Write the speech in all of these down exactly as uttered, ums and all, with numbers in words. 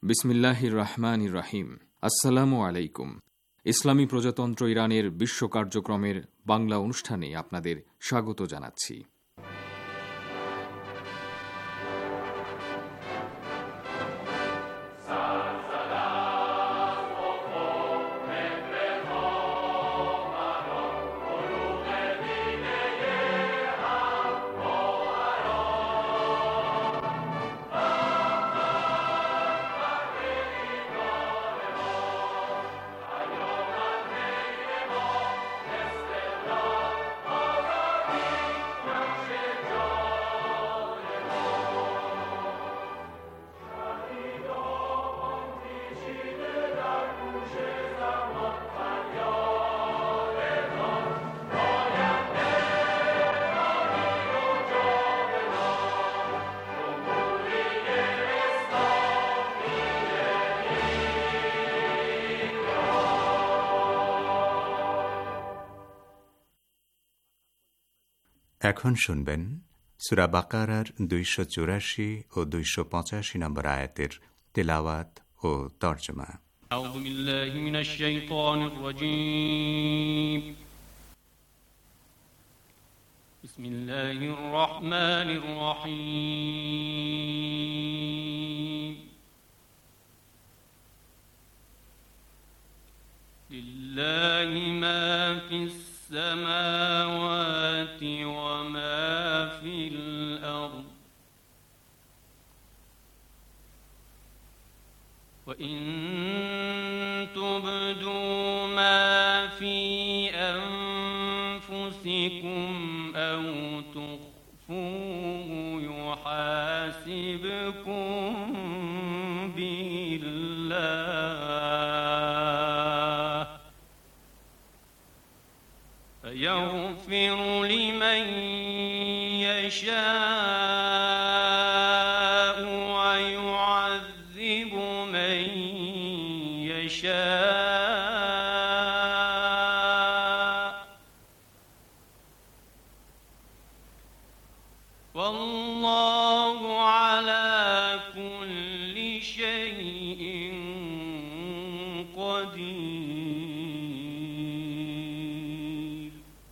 বিসমিল্লাহির রহমানির রহিম। আসসালামু আলাইকুম। ইসলামী প্রজাতন্ত্র ইরানের বিশ্ব কার্যক্রমের বাংলা অনুষ্ঠানে আপনাদের স্বাগত জানাচ্ছি। এখন শুনবেন সূরা বাকারার দুইশো চুরাশি ও দুইশো পঁচাশি নম্বর আয়াতের তেলাওয়াত ও তর্জমা। আউযু বিল্লাহি মিনাশ শাইতানির রাজীম। বিসমিল্লাহির রহমানির রহিম। লিল্লাহি মা ফিস السماوات وما في الأرض وإن تبدوا ما في أنفسكم أو تخفوه يحاسبكم به الله يغفر لمن يشاء ويعذب من يشاء والله على كل شيء قدير.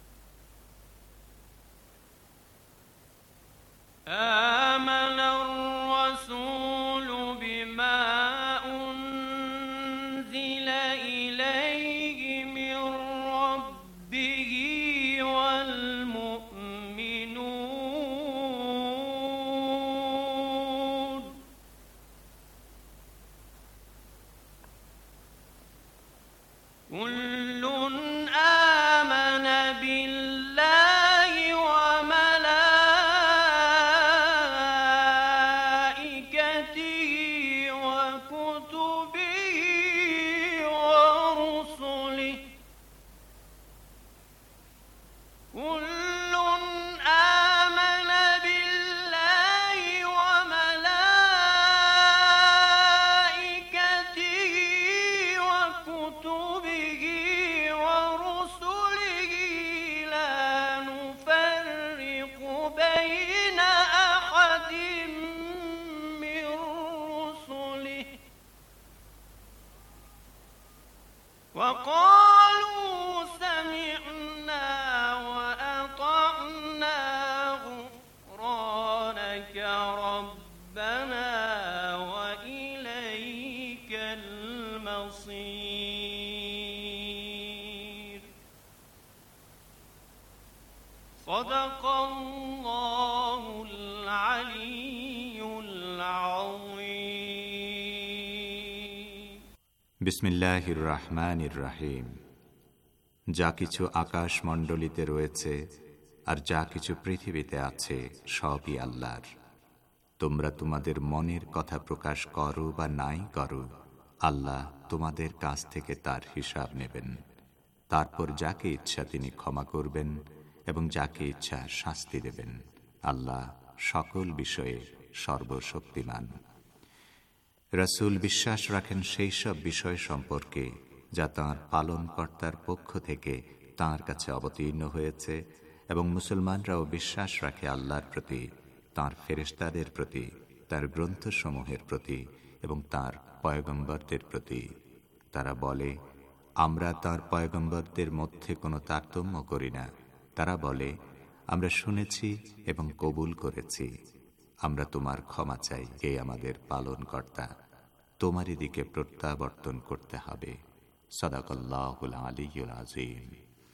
آمن الرسول بما أنزل إليه من ربه والمؤمنون كل آمن بالله وقالوا سمعنا وأطعنا غفرانك ربنا وإليك المصير. صدق الله العلي العظيم. বিসমিল্লাহির রহমানির রহিম। যা কিছু আকাশমণ্ডলীতে রয়েছে আর যা কিছু পৃথিবীতে আছে সবই আল্লাহর। তোমরা তোমাদের মনের কথা প্রকাশ করো বা নাই করো, আল্লাহ তোমাদের কাছ থেকে তার হিসাব নেবেন। তারপর যাকে ইচ্ছা তিনি ক্ষমা করবেন এবং যাকে ইচ্ছা শাস্তি দেবেন। আল্লাহ সকল বিষয়ে সর্বশক্তিমান। রাসূল বিশ্বাস রাখেন সেই সব বিষয় সম্পর্কে যা তাঁর পালনকর্তার পক্ষ থেকে তাঁর কাছে অবতীর্ণ হয়েছে, এবং মুসলমানরাও বিশ্বাস রাখে আল্লাহর প্রতি, তাঁর ফেরেশতাদের প্রতি, তাঁর গ্রন্থসমূহের প্রতি এবং তাঁর পয়গম্বরদের প্রতি। তারা বলে, আমরা তাঁর পয়গম্বরদের মধ্যে কোনো তারতম্য করি না। তারা বলে, আমরা শুনেছি এবং কবুল করেছি, আমরা তোমার ক্ষমা চাই, হে আমাদের পালনকর্তা, তোমারই দিকে প্রত্যাবর্তন করতে হবে। সাদাকাল্লাহুল আলিয়্যুল আযীম।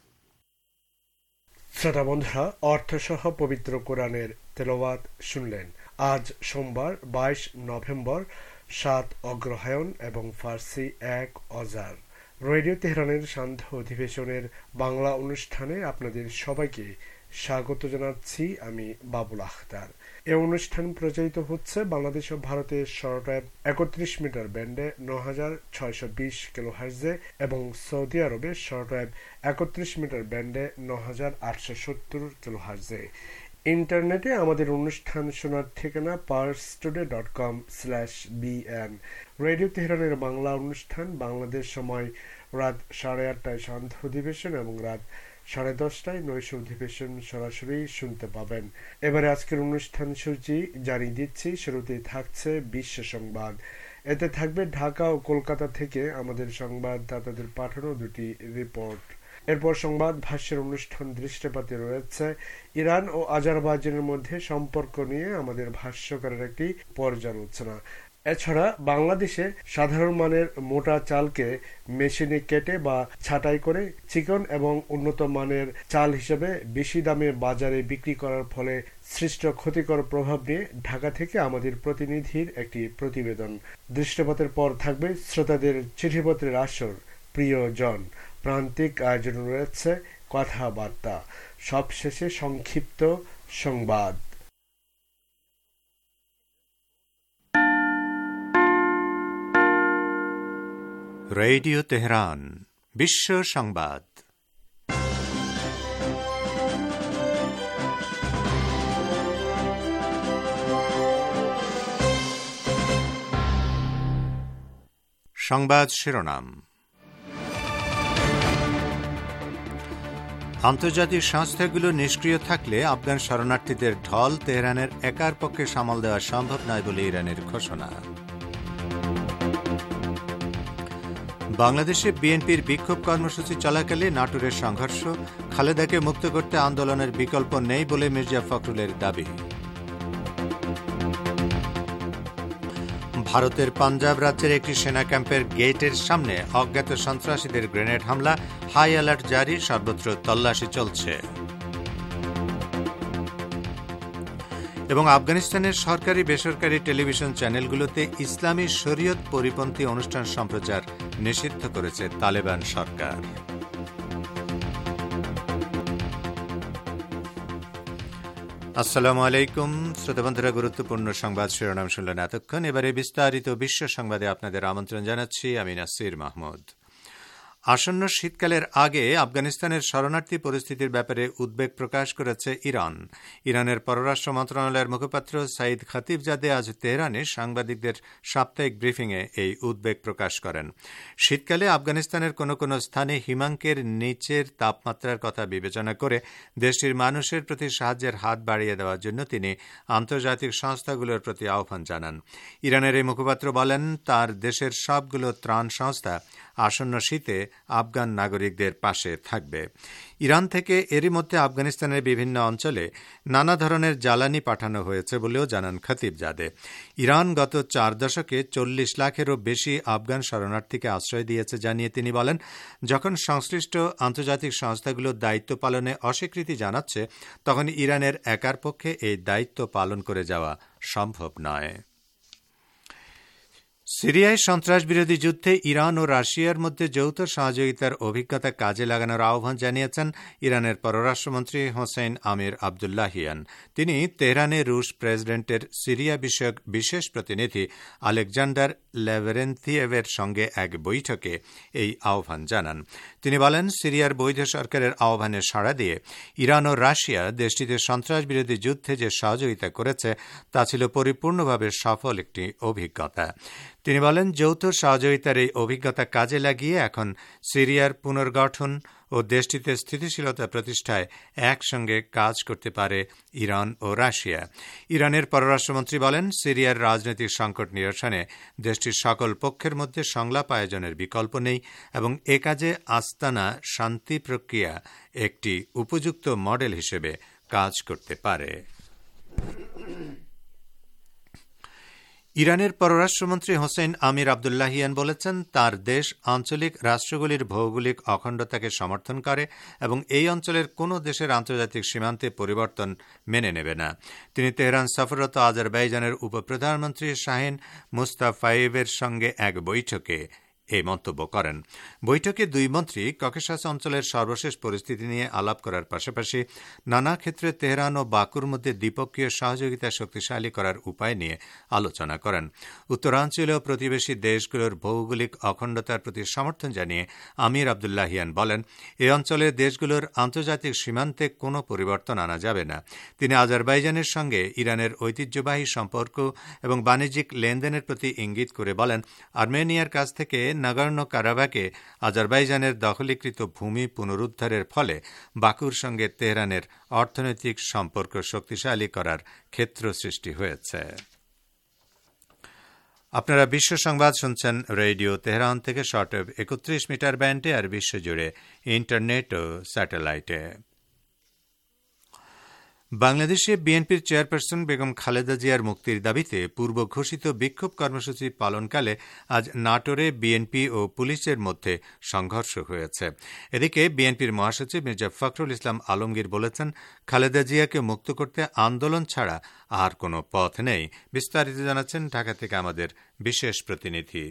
শ্রোতা বন্ধুরা, অর্থসহ পবিত্র কোরআনের তেলাওয়াত শুনলেন। আজ সোমবার বাইশ নভেম্বর, সাত অগ্রহায়ণ এবং ফার্সি এক অজার। রেডিও তেহরানের সান্ধ্য অধিবেশনের বাংলা অনুষ্ঠানে আপনাদের সবাইকে স্বাগত জানাচ্ছি। আমি বাবুল আখতার। এই অনুষ্ঠান প্রচারিত হচ্ছে বাংলাদেশ ও ভারতের শর্টওয়েভ একত্রিশ মিটার ব্যান্ডে নয় হাজার ছয়শ বিশ কিলোহার্টজে এবং সৌদি আরবে শর্টওয়েভ একত্রিশ মিটার ব্যান্ডে নয় হাজার আটশো সত্তর কিলোহার্টজে। ইন্টারনেটে আমাদের অনুষ্ঠান শোনার ঠিকানা Pars Today dot com slash BN. Radio তেহরানের বাংলা অনুষ্ঠান বাংলাদেশ সময় রাত সাড়ে আটটায় সান্ধ্য অধিবেশন এবং রাত সাড়ে দশটায় নৈশ অধিবেশন সরাসরি শুনতে পাবেন। এবারে আজকের অনুষ্ঠান সূচি জানিয়ে দিচ্ছি। শুরুতেই থাকছে বিশ্ব সংবাদ। এতে থাকবে ঢাকা ও কলকাতা থেকে আমাদের সংবাদদাতাদের পাঠানো দুটি রিপোর্ট। এরপর সংবাদ ভাষ্যের অনুষ্ঠান দৃষ্টিপাতে রয়েছে ইরান ও আজারবাইজানের মধ্যে সম্পর্ক নিয়ে আমাদের ভাষ্যকারের একটি পর্যালোচনা। এছাড়া বাংলাদেশে সাধারণ মানের মোটা চালকে মেশিনে কেটে বা ছাঁটাই করে চিকন এবং উন্নত মানের চাল হিসেবে বেশি দামে বাজারে বিক্রি করার ফলে সৃষ্ট ক্ষতিকর প্রভাব নিয়ে ঢাকা থেকে আমাদের প্রতিনিধির একটি প্রতিবেদন। দৃষ্টিপাতের পর থাকবে শ্রোতাদের চিঠিপত্রের আসর, প্রিয়জন, প্রান্তিক আয়োজন রয়েছে কথাবার্তা, সবশেষে সংক্ষিপ্ত সংবাদ। রেডিও তেহরান বিশ্ব সংবাদ। সংবাদ শিরোনাম। আন্তর্জাতিক সংস্থাগুলো নিষ্ক্রিয় থাকলে আফগান শরণার্থীদের ঢল তেহরানের একার পক্ষে সামাল দেওয়া সম্ভব নয় বলে ইরানের ঘোষণা। বাংলাদেশে বিএনপির বিক্ষোভ কর্মসূচি চলাকালে নাটোরের সংঘর্ষ, খালেদাকে মুক্ত করতে আন্দোলনের বিকল্প নেই বলে মির্জা ফখরুলের দাবি। ভারতের পাঞ্জাব রাজ্যের একটি সেনা ক্যাম্পের গেটের সামনে অজ্ঞাত সন্ত্রাসীদের গ্রেনেড হামলা, হাই অ্যালার্ট জারি, সর্বত্র তল্লাশি চলছে। এবং আফগানিস্তানের সরকারি বেসরকারি টেলিভিশন চ্যানেলগুলোতে ইসলামী শরীয়ত পরিপন্থী অনুষ্ঠান সম্প্রচার নিষিদ্ধ করেছে তালেবান সরকার। আসসালামু আলাইকুম শ্রোতাবন্ধুরা, গুরুত্বপূর্ণ সংবাদ শিরোনাম শুনলেন এতক্ষণ। এবারে বিস্তারিত বিশ্ব সংবাদে আপনাদের আমন্ত্রণ জানাচ্ছি। আমি নাসির মাহমুদ। আসন্ন শীতকালের আগে আফগানিস্তানের শরণার্থী পরিস্থিতির ব্যাপারে উদ্বেগ প্রকাশ করেছে ইরান। ইরানের পররাষ্ট্র মন্ত্রণালয়ের মুখপাত্র সাইদ খাতিবজাদে আজ তেহরানে সাংবাদিকদের সাপ্তাহিক ব্রিফিংয়ে এই উদ্বেগ প্রকাশ করেন। শীতকালে আফগানিস্তানের কোনো কোনো স্থানে হিমাঙ্কের নিচের তাপমাত্রার কথা বিবেচনা করে দেশটির মানুষের প্রতি সাহায্যের হাত বাড়িয়ে দেওয়ার জন্য তিনি আন্তর্জাতিক সংস্থাগুলোর প্রতি আহ্বান জানান। ইরানের এই মুখপাত্র বলেন, তার দেশের সবগুলো ত্রাণ সংস্থা আসন্ন শীতে আফগান নাগরিকদের পাশে থাকবে। ইরান থেকে এরই মধ্যে আফগানিস্তানের বিভিন্ন অঞ্চলে নানা ধরনের জ্বালানি পাঠানো হয়েছে বলেও জানান খতিবজাদে। ইরান গত চার দশকে চল্লিশ লাখেরও বেশি আফগান শরণার্থীকে আশ্রয় দিয়েছে জানিয়ে তিনি বলেন, যখন সংশ্লিষ্ট আন্তর্জাতিক সংস্থাগুলো দায়িত্ব পালনে অস্বীকৃতি জানাচ্ছে, তখন ইরানের একার পক্ষে এই দায়িত্ব পালন করে যাওয়া সম্ভব নয়। সিরিয়ায় সন্ত্রাস বিরোধী যুদ্ধে ইরান ও রাশিয়ার মধ্যে যৌথ সহযোগিতার অভিজ্ঞতা কাজে লাগানোর আহ্বান জানিয়েছেন ইরানের পররাষ্ট্রমন্ত্রী হোসেন আমির আবদুল্লাহিয়ান। তিনি তেহরানে রুশ প্রেসিডেন্টের সিরিয়া বিষয়ক বিশেষ প্রতিনিধি আলেকজান্ডার লেভেরেন্থিয়েভের সঙ্গে এক বৈঠকে এই আহ্বান জানান। তিনি বলেন, সিরিয়ার বৈধ সরকারের আহ্বানে সাড়া দিয়ে ইরান ও রাশিয়া দেশটিতে সন্ত্রাস বিরোধী যুদ্ধে যে সহযোগিতা করেছে তা ছিল পরিপূর্ণভাবে সফল একটি অভিজ্ঞতা। তিনি বলেন, যৌথ সহযোগিতার এই অভিজ্ঞতা কাজে লাগিয়ে এখন সিরিয়ার পুনর্গঠন ও দেশটিতে স্থিতিশীলতা প্রতিষ্ঠায় একসঙ্গে কাজ করতে পারে ইরান ও রাশিয়া। ইরানের পররাষ্ট্রমন্ত্রী বলেন, সিরিয়ার রাজনৈতিক সংকট নিরসনে দেশটির সকল পক্ষের মধ্যে সংলাপ আয়োজনের বিকল্প নেই এবং এ কাজে আস্তানা শান্তি প্রক্রিয়া একটি উপযুক্ত মডেল হিসেবে কাজ করতে পারে। ইরানের পররাষ্ট্রমন্ত্রী হোসেন আমির আবদুল্লাহিয়ান বলেছেন, তার দেশ আঞ্চলিক রাষ্ট্রগুলির ভৌগোলিক অখণ্ডতাকে সমর্থন করে এবং এই অঞ্চলের কোনো দেশের আন্তর্জাতিক সীমান্তে পরিবর্তন মেনে নেবে না। তিনি তেহরান সফররত আজারবাইজানের উপপ্রধানমন্ত্রী শাহিন মুস্তাফায়েভের সঙ্গে এক বৈঠকে এই মন্তব্য করেন। বৈঠকে দুই মন্ত্রী ককেশাস অঞ্চলের সর্বশেষ পরিস্থিতি নিয়ে আলাপ করার পাশাপাশি নানা ক্ষেত্রে তেহরান ও বাকুর মধ্যে দ্বিপক্ষীয় সহযোগিতা শক্তিশালী করার উপায় নিয়ে আলোচনা করেন। উত্তরাঞ্চলীয় প্রতিবেশী দেশগুলোর ভৌগোলিক অখণ্ডতার প্রতি সমর্থন জানিয়ে আমির আবদুল্লাহিয়ান বলেন, এ অঞ্চলের দেশগুলোর আন্তর্জাতিক সীমান্তে কোনো পরিবর্তন আনা যাবে না। তিনি আজারবাইজানের সঙ্গে ইরানের ঐতিহ্যবাহী সম্পর্ক এবং বাণিজ্যিক লেনদেনের প্রতি ইঙ্গিত করে বলেন, আর্মেনিয়ার কাছ থেকে নাগর্নো কারাবাকে আজারবাইজানের দখলীকৃত ভূমি পুনরুদ্ধারের ফলে বাকুর সঙ্গে তেহরানের অর্থনৈতিক সম্পর্ক শক্তিশালী করার ক্ষেত্র সৃষ্টি হয়েছে। আপনারা বিশ্ব সংবাদ শুনছেন রেডিও তেহরান থেকে শর্টওয়েভ একত্রিশ মিটার ব্যান্ডে আর বিশ্বজুড়ে ইন্টারনেট ও স্যাটেলাইটে। বাংলাদেশে বিএনপির চেয়ারপারসন বেগম খালেদা জিয়ার মুক্তির দাবিতে পূর্ব ঘোষিত বিক্ষোভ কর্মসূচি পালনকালে আজ নাটোরে বিএনপি ও পুলিশের মধ্যে সংঘর্ষ হয়েছে। এদিকে বিএনপির মহাসচিব মির্জা ফখরুল ইসলাম আলমগীর বলেছেন, খালেদা জিয়াকে মুক্ত করতে আন্দোলন ছাড়া আর কোনো পথ নেই। বিস্তারিত জানাচ্ছেন ঢাকা থেকে আমাদের বিশেষ প্রতিনিধি।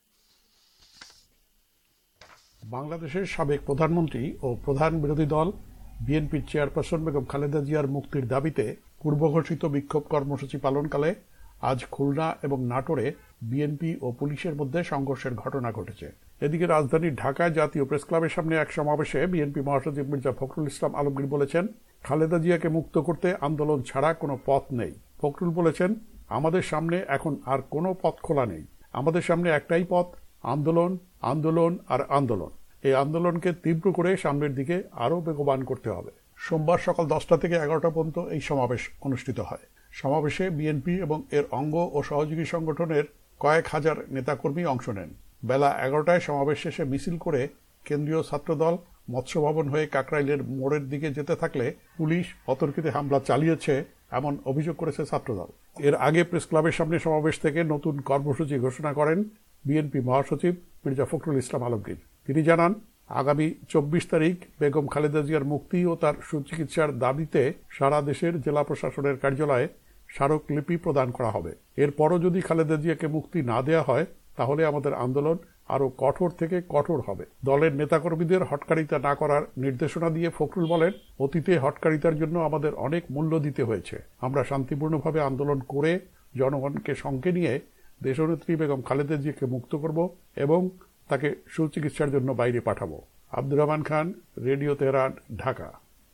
বাংলাদেশের সাবেক প্রধানমন্ত্রী ও প্রধান বিরোধী দল বিএনপির চেয়ারপারসন বেগম খালেদা জিয়ার মুক্তির দাবিতে পূর্বঘোষিত বিক্ষোভ কর্মসূচি পালনকালে আজ খুলনা এবং নাটোরে বিএনপি ও পুলিশের মধ্যে সংঘর্ষের ঘটনা ঘটেছে। এদিকে রাজধানীর ঢাকায় জাতীয় প্রেসক্লাবের সামনে এক সমাবেশে বিএনপি মহাসচিব মির্জা ফখরুল ইসলাম আলমগীর বলেছেন, খালেদা জিয়াকে মুক্ত করতে আন্দোলন ছাড়া কোনো পথ নেই। ফখরুল বলেছেন, আমাদের সামনে এখন আর কোনো পথ খোলা নেই। আমাদের সামনে একটাই পথ, আন্দোলন, আন্দোলন আর আন্দোলন। এই আন্দোলনকে তীব্র করে সামনের দিকে আরও বেগবান করতে হবে। সোমবার সকাল দশটা থেকে এগারোটা পর্যন্ত এই সমাবেশ অনুষ্ঠিত হয়। সমাবেশে বিএনপি এবং এর অঙ্গ ও সহযোগী সংগঠনের কয়েক হাজার নেতাকর্মী অংশ নেন। বেলা এগারোটায় সমাবেশ শেষে মিছিল করে কেন্দ্রীয় ছাত্রদল মৎস্য ভবন হয়ে কাকরাইলের মোড়ের দিকে যেতে থাকলে পুলিশ অতর্কিতে হামলা চালিয়েছে এমন অভিযোগ করেছে ছাত্রদল। এর আগে প্রেস ক্লাবের সামনে সমাবেশ থেকে নতুন কর্মসূচি ঘোষণা করেন বিএনপি মহাসচিব মির্জা ফখরুল ইসলাম আলমগীর। তিনি জানান, আগামী চব্বিশ তারিখ বেগম খালেদা জিয়ার মুক্তি ও তার সুচিকিৎসার দাবিতে সারা দেশের জেলা প্রশাসনের কার্যালয়ে স্মারকলিপি প্রদান করা হবে। এরপরও যদি খালেদা জিয়াকে মুক্তি না দেয়া হয় তাহলে আমাদের আন্দোলন আরও কঠোর থেকে কঠোর হবে। দলের নেতাকর্মীদের হটকারিতা না করার নির্দেশনা দিয়ে ফখরুল বলেন, অতীতে হটকারিতার জন্য আমাদের অনেক মূল্য দিতে হয়েছে। আমরা শান্তিপূর্ণভাবে আন্দোলন করে জনগণকে সঙ্গে নিয়ে দেশনেত্রী বেগম খালেদা জিয়াকে মুক্ত করব এবং তাকে সুচিকিৎসার জন্য বাইরে পাঠাবো। Abdur Rahman Khan, radio Tehran, Dhaka.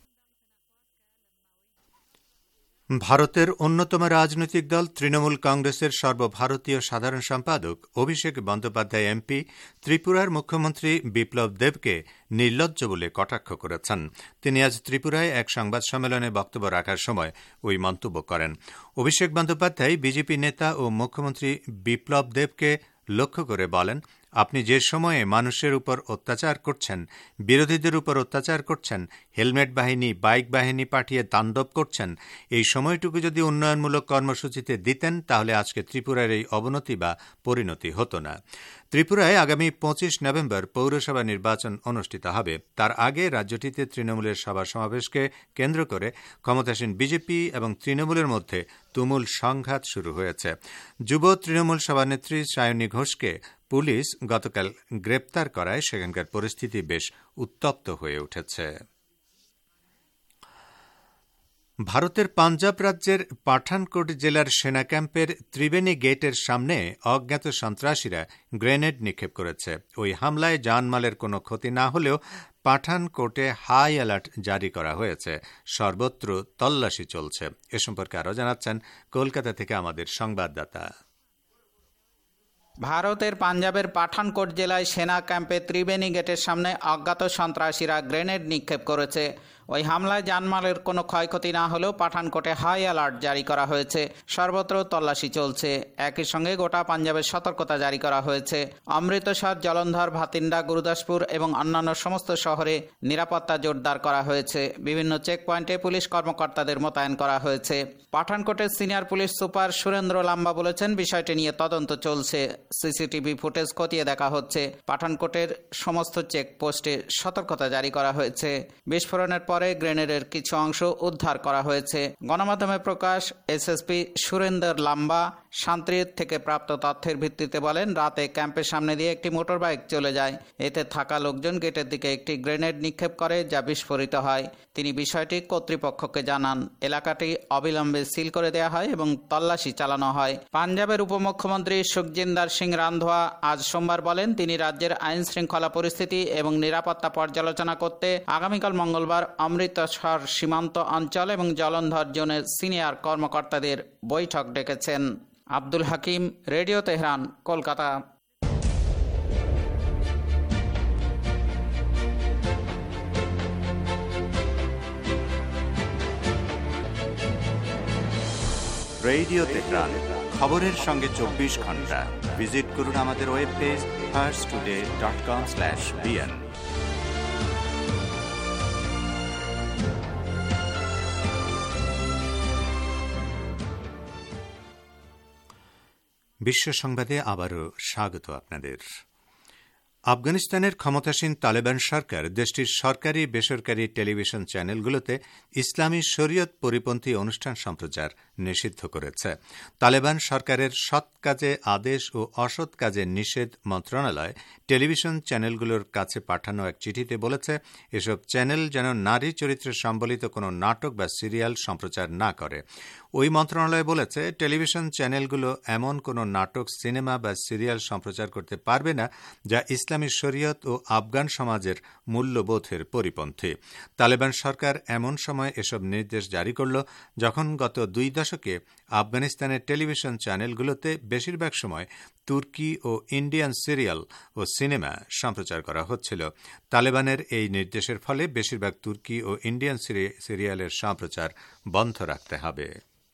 ভারতের অন্যতম রাজনৈতিক দল তৃণমূল কংগ্রেসের সর্বভারতীয় সাধারণ সম্পাদক অভিষেক বন্দ্যোপাধ্যায় এমপি ত্রিপুরার মুখ্যমন্ত্রী বিপ্লব দেবকে নির্লজ্জ বলে কটাক্ষ করেছেন। তিনি আজ ত্রিপুরায় এক সংবাদ সম্মেলনে বক্তব্য রাখার সময় ওই মন্তব্য করেন। অভিষেক বন্দ্যোপাধ্যায় বিজেপি নেতা ও মুখ্যমন্ত্রী বিপ্লব দেবকে লক্ষ্য করে বলেন, আপনি যে সময়ে মানুষের উপর অত্যাচার করছেন, বিরোধীদের উপর অত্যাচার করছেন, হেলমেট বাহিনী, বাইক বাহিনী পাঠিয়ে তাণ্ডব করছেন, এই সময়টুকু যদি উন্নয়নমূলক কর্মসূচিতে দিতেন তাহলে আজকে ত্রিপুরার এই অবনতি বা পরিণতি হতো না। ত্রিপুরায় আগামী পঁচিশ নভেম্বর পৌরসভা নির্বাচন অনুষ্ঠিত হবে। তার আগে রাজ্যটিতে তৃণমূলের সভা সমাবেশকে কেন্দ্র করে ক্ষমতাসীন বিজেপি এবং তৃণমূলের মধ্যে তুমুল সংঘাত শুরু হয়েছে। যুব তৃণমূল সভানেত্রী সায়নী ঘোষকে পুলিশ গতকাল গ্রেপ্তার করায় সেখানকার পরিস্থিতি বেশ উত্তপ্ত হয়ে উঠেছে। ভারতের পাঞ্জাব রাজ্যের পাঠানকোট জেলার সেনা ক্যাম্পের ত্রিবেণী গেটের সামনে অজ্ঞাত সন্ত্রাসীরা গ্রেনেড নিক্ষেপ করেছে। ওই হামলায় জানমালের কোনো ক্ষতি না হলেও পাঠানকোটে হাই অ্যালার্ট জারি করা হয়েছে। সর্বত্র তল্লাশি চলছে। এ সম্পর্কে আরও জানাচ্ছেন কলকাতা থেকে আমাদের সংবাদদাতা। ভারতের পাঞ্জাবের পাঠানকোট জেলায় সেনা ক্যাম্পে ত্রিবেণী গেটের সামনে অজ্ঞাত সন্ত্রাসীরা গ্রেনেড নিক্ষেপ করেছে। ওই হামলায় জানমালের কোনো ক্ষয়ক্ষতি না হলেও পাঠানকোটে হাই অ্যালার্ট জারি করা হয়েছে। সর্বত্র তল্লাশি চলছে। একই সঙ্গে গোটা পাঞ্জাবের সতর্কতা জারি করা হয়েছে। অমৃতসর, জলন্ধর, ভাতিন্ডা, গুরুদাসপুর এবং অন্যান্য সমস্ত শহরে নিরাপত্তা জোরদার করা হয়েছে। বিভিন্ন চেক পয়েন্টে পুলিশ কর্মকর্তাদের মোতায়েন করা হয়েছে। পাঠানকোটের senior police super Surendra Lamba বলেছেন, বিষয়টি নিয়ে তদন্ত চলছে। সিসিটিভি ফুটেজ খতিয়ে দেখা হচ্ছে। পাঠানকোটের সমস্ত চেকপোস্টে সতর্কতা জারি করা হয়েছে। বিস্ফোরণের পরে গ্রেনেডের কিছু অংশ উদ্ধার করা হয়েছে। গণমাধ্যমে প্রকাশ এসএসপি সুরেন্দ্র লাম্বা শান্তির থেকে প্রাপ্ত তথ্যের ভিত্তিতে বলেন, রাতে ক্যাম্পের সামনে দিয়ে একটি মোটর বাইক চলে যায়। এতে থাকা লোকজন গেটের দিকে একটি গ্রেনেড নিক্ষেপ করে, যা বিস্ফোরিত হয়। তিনি বিষয়টি কর্তৃপক্ষকে জানান। এলাকাটি অবিলম্বে সিল করে দেওয়া হয় এবং তল্লাশি চালানো হয়। পাঞ্জাবের উপমুখ্যমন্ত্রী সুখজিন্দর সিং রান্ধোয়া আজ সোমবার বলেন, তিনি রাজ্যের আইন শৃঙ্খলা পরিস্থিতি এবং নিরাপত্তা পর্যালোচনা করতে আগামীকাল মঙ্গলবার অমৃতসর সীমান্ত অঞ্চল এবং জলন্ধর জোনের সিনিয়র কর্মকর্তাদের বৈঠক ডেকেছেন। Abdul Hakim, radio Tehran, Kolkata. Radio Tehran, খবরের সঙ্গে চব্বিশ ঘন্টা। ভিজিট করুন আমাদের web page first today dot com slash BN. বিশ্ব সংবাদে আবারও স্বাগত আপনাদের। আফগানিস্তানের ক্ষমতাসীন তালেবান সরকার দেশটির সরকারি বেসরকারি টেলিভিশন চ্যানেলগুলোতে ইসলামী শরীয়ত পরিপন্থী অনুষ্ঠান সম্প্রচার নিষিদ্ধ করেছে। তালেবান সরকারের সৎ কাজে আদেশ ও অসৎ কাজে নিষেধ মন্ত্রণালয় টেলিভিশন চ্যানেলগুলোর কাছে পাঠানো এক চিঠিতে বলেছে, এসব চ্যানেল যেন নারী চরিত্রে সম্বলিত কোনো নাটক বা সিরিয়াল সম্প্রচার না করে। ওই মন্ত্রণালয় বলেছে, টেলিভিশন চ্যানেলগুলো এমন কোনো নাটক, সিনেমা বা সিরিয়াল সম্প্রচার করতে পারবে না যা ইসলামী শরীয়ত ও আফগান সমাজের মূল্যবোধের পরিপন্থী। তালেবান সরকার এমন সময় এসব নির্দেশ জারি করল যখন গত দুই দশকে আফগানিস্তানের টেলিভিশন চ্যানেলগুলোতে বেশিরভাগ সময় তুর্কি ও ইন্ডিয়ান সিরিয়াল ও সিনেমা সম্প্রচার করা হচ্ছিল। তালেবানের এই নির্দেশের ফলে বেশিরভাগ তুর্কি ও ইন্ডিয়ান সিরিয়ালের সম্প্রচার বন্ধ রাখতে হবে।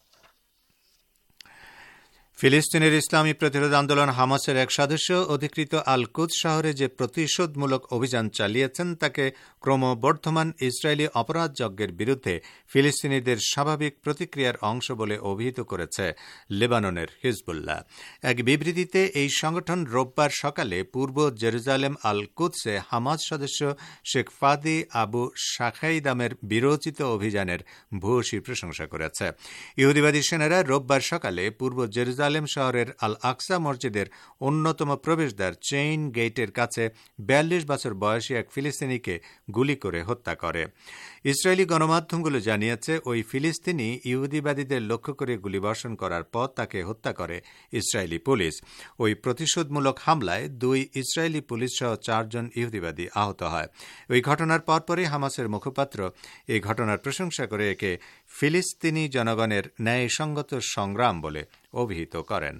ফিলিস্তিনের ইসলামী প্রতিরোধ আন্দোলন হামাসের এক সদস্য অধিকৃত আল কুদস শহরে যে প্রতিশোধমূলক অভিযান চালিয়েছেন তাকে ক্রমবর্ধমান ইসরায়েলি অপরাধ যজ্ঞের বিরুদ্ধে ফিলিস্তিনিদের স্বাভাবিক প্রতিক্রিয়ার অংশ বলে অভিহিত করেছে লেবাননের হিজবুল্লাহ। এক বিবৃতিতে এই সংগঠন রোববার সকালে পূর্ব জেরুজালেম আল কুদসে হামাস সদস্য শেখ ফাদি আবু শাখাইদামের বিরোচিত অভিযানের ভূয়সী প্রশংসা করেছে। ইহুদিবাদী সেনারা রোববার সকালে পূর্ব জেরুজালেম শহরের আল আকসা মসজিদের অন্যতম প্রবেশদ্বার চেইন গেটের কাছে বিয়াল্লিশ বছর বয়সী এক ফিলিস্তিনিকে গুলি করে হত্যা করে। ইসরায়েলি গণমাধ্যমগুলো জানিয়েছে, ওই ফিলিস্তিনি ইহুদিবাদীদের লক্ষ্য করে গুলিবর্ষণ করার পর তাকে হত্যা করে ইসরায়েলি পুলিশ। ওই প্রতিশোধমূলক হামলায় দুই ইসরায়েলি পুলিশ সহ চারজন ইহুদিবাদী আহত হয়। ওই ঘটনার পরপরই হামাসের মুখপাত্র এই ঘটনার প্রশংসা করে একে ফিলিস্তিনি জনগণের ন্যায়সঙ্গত সংগ্রাম বলে অভিহিত করেন।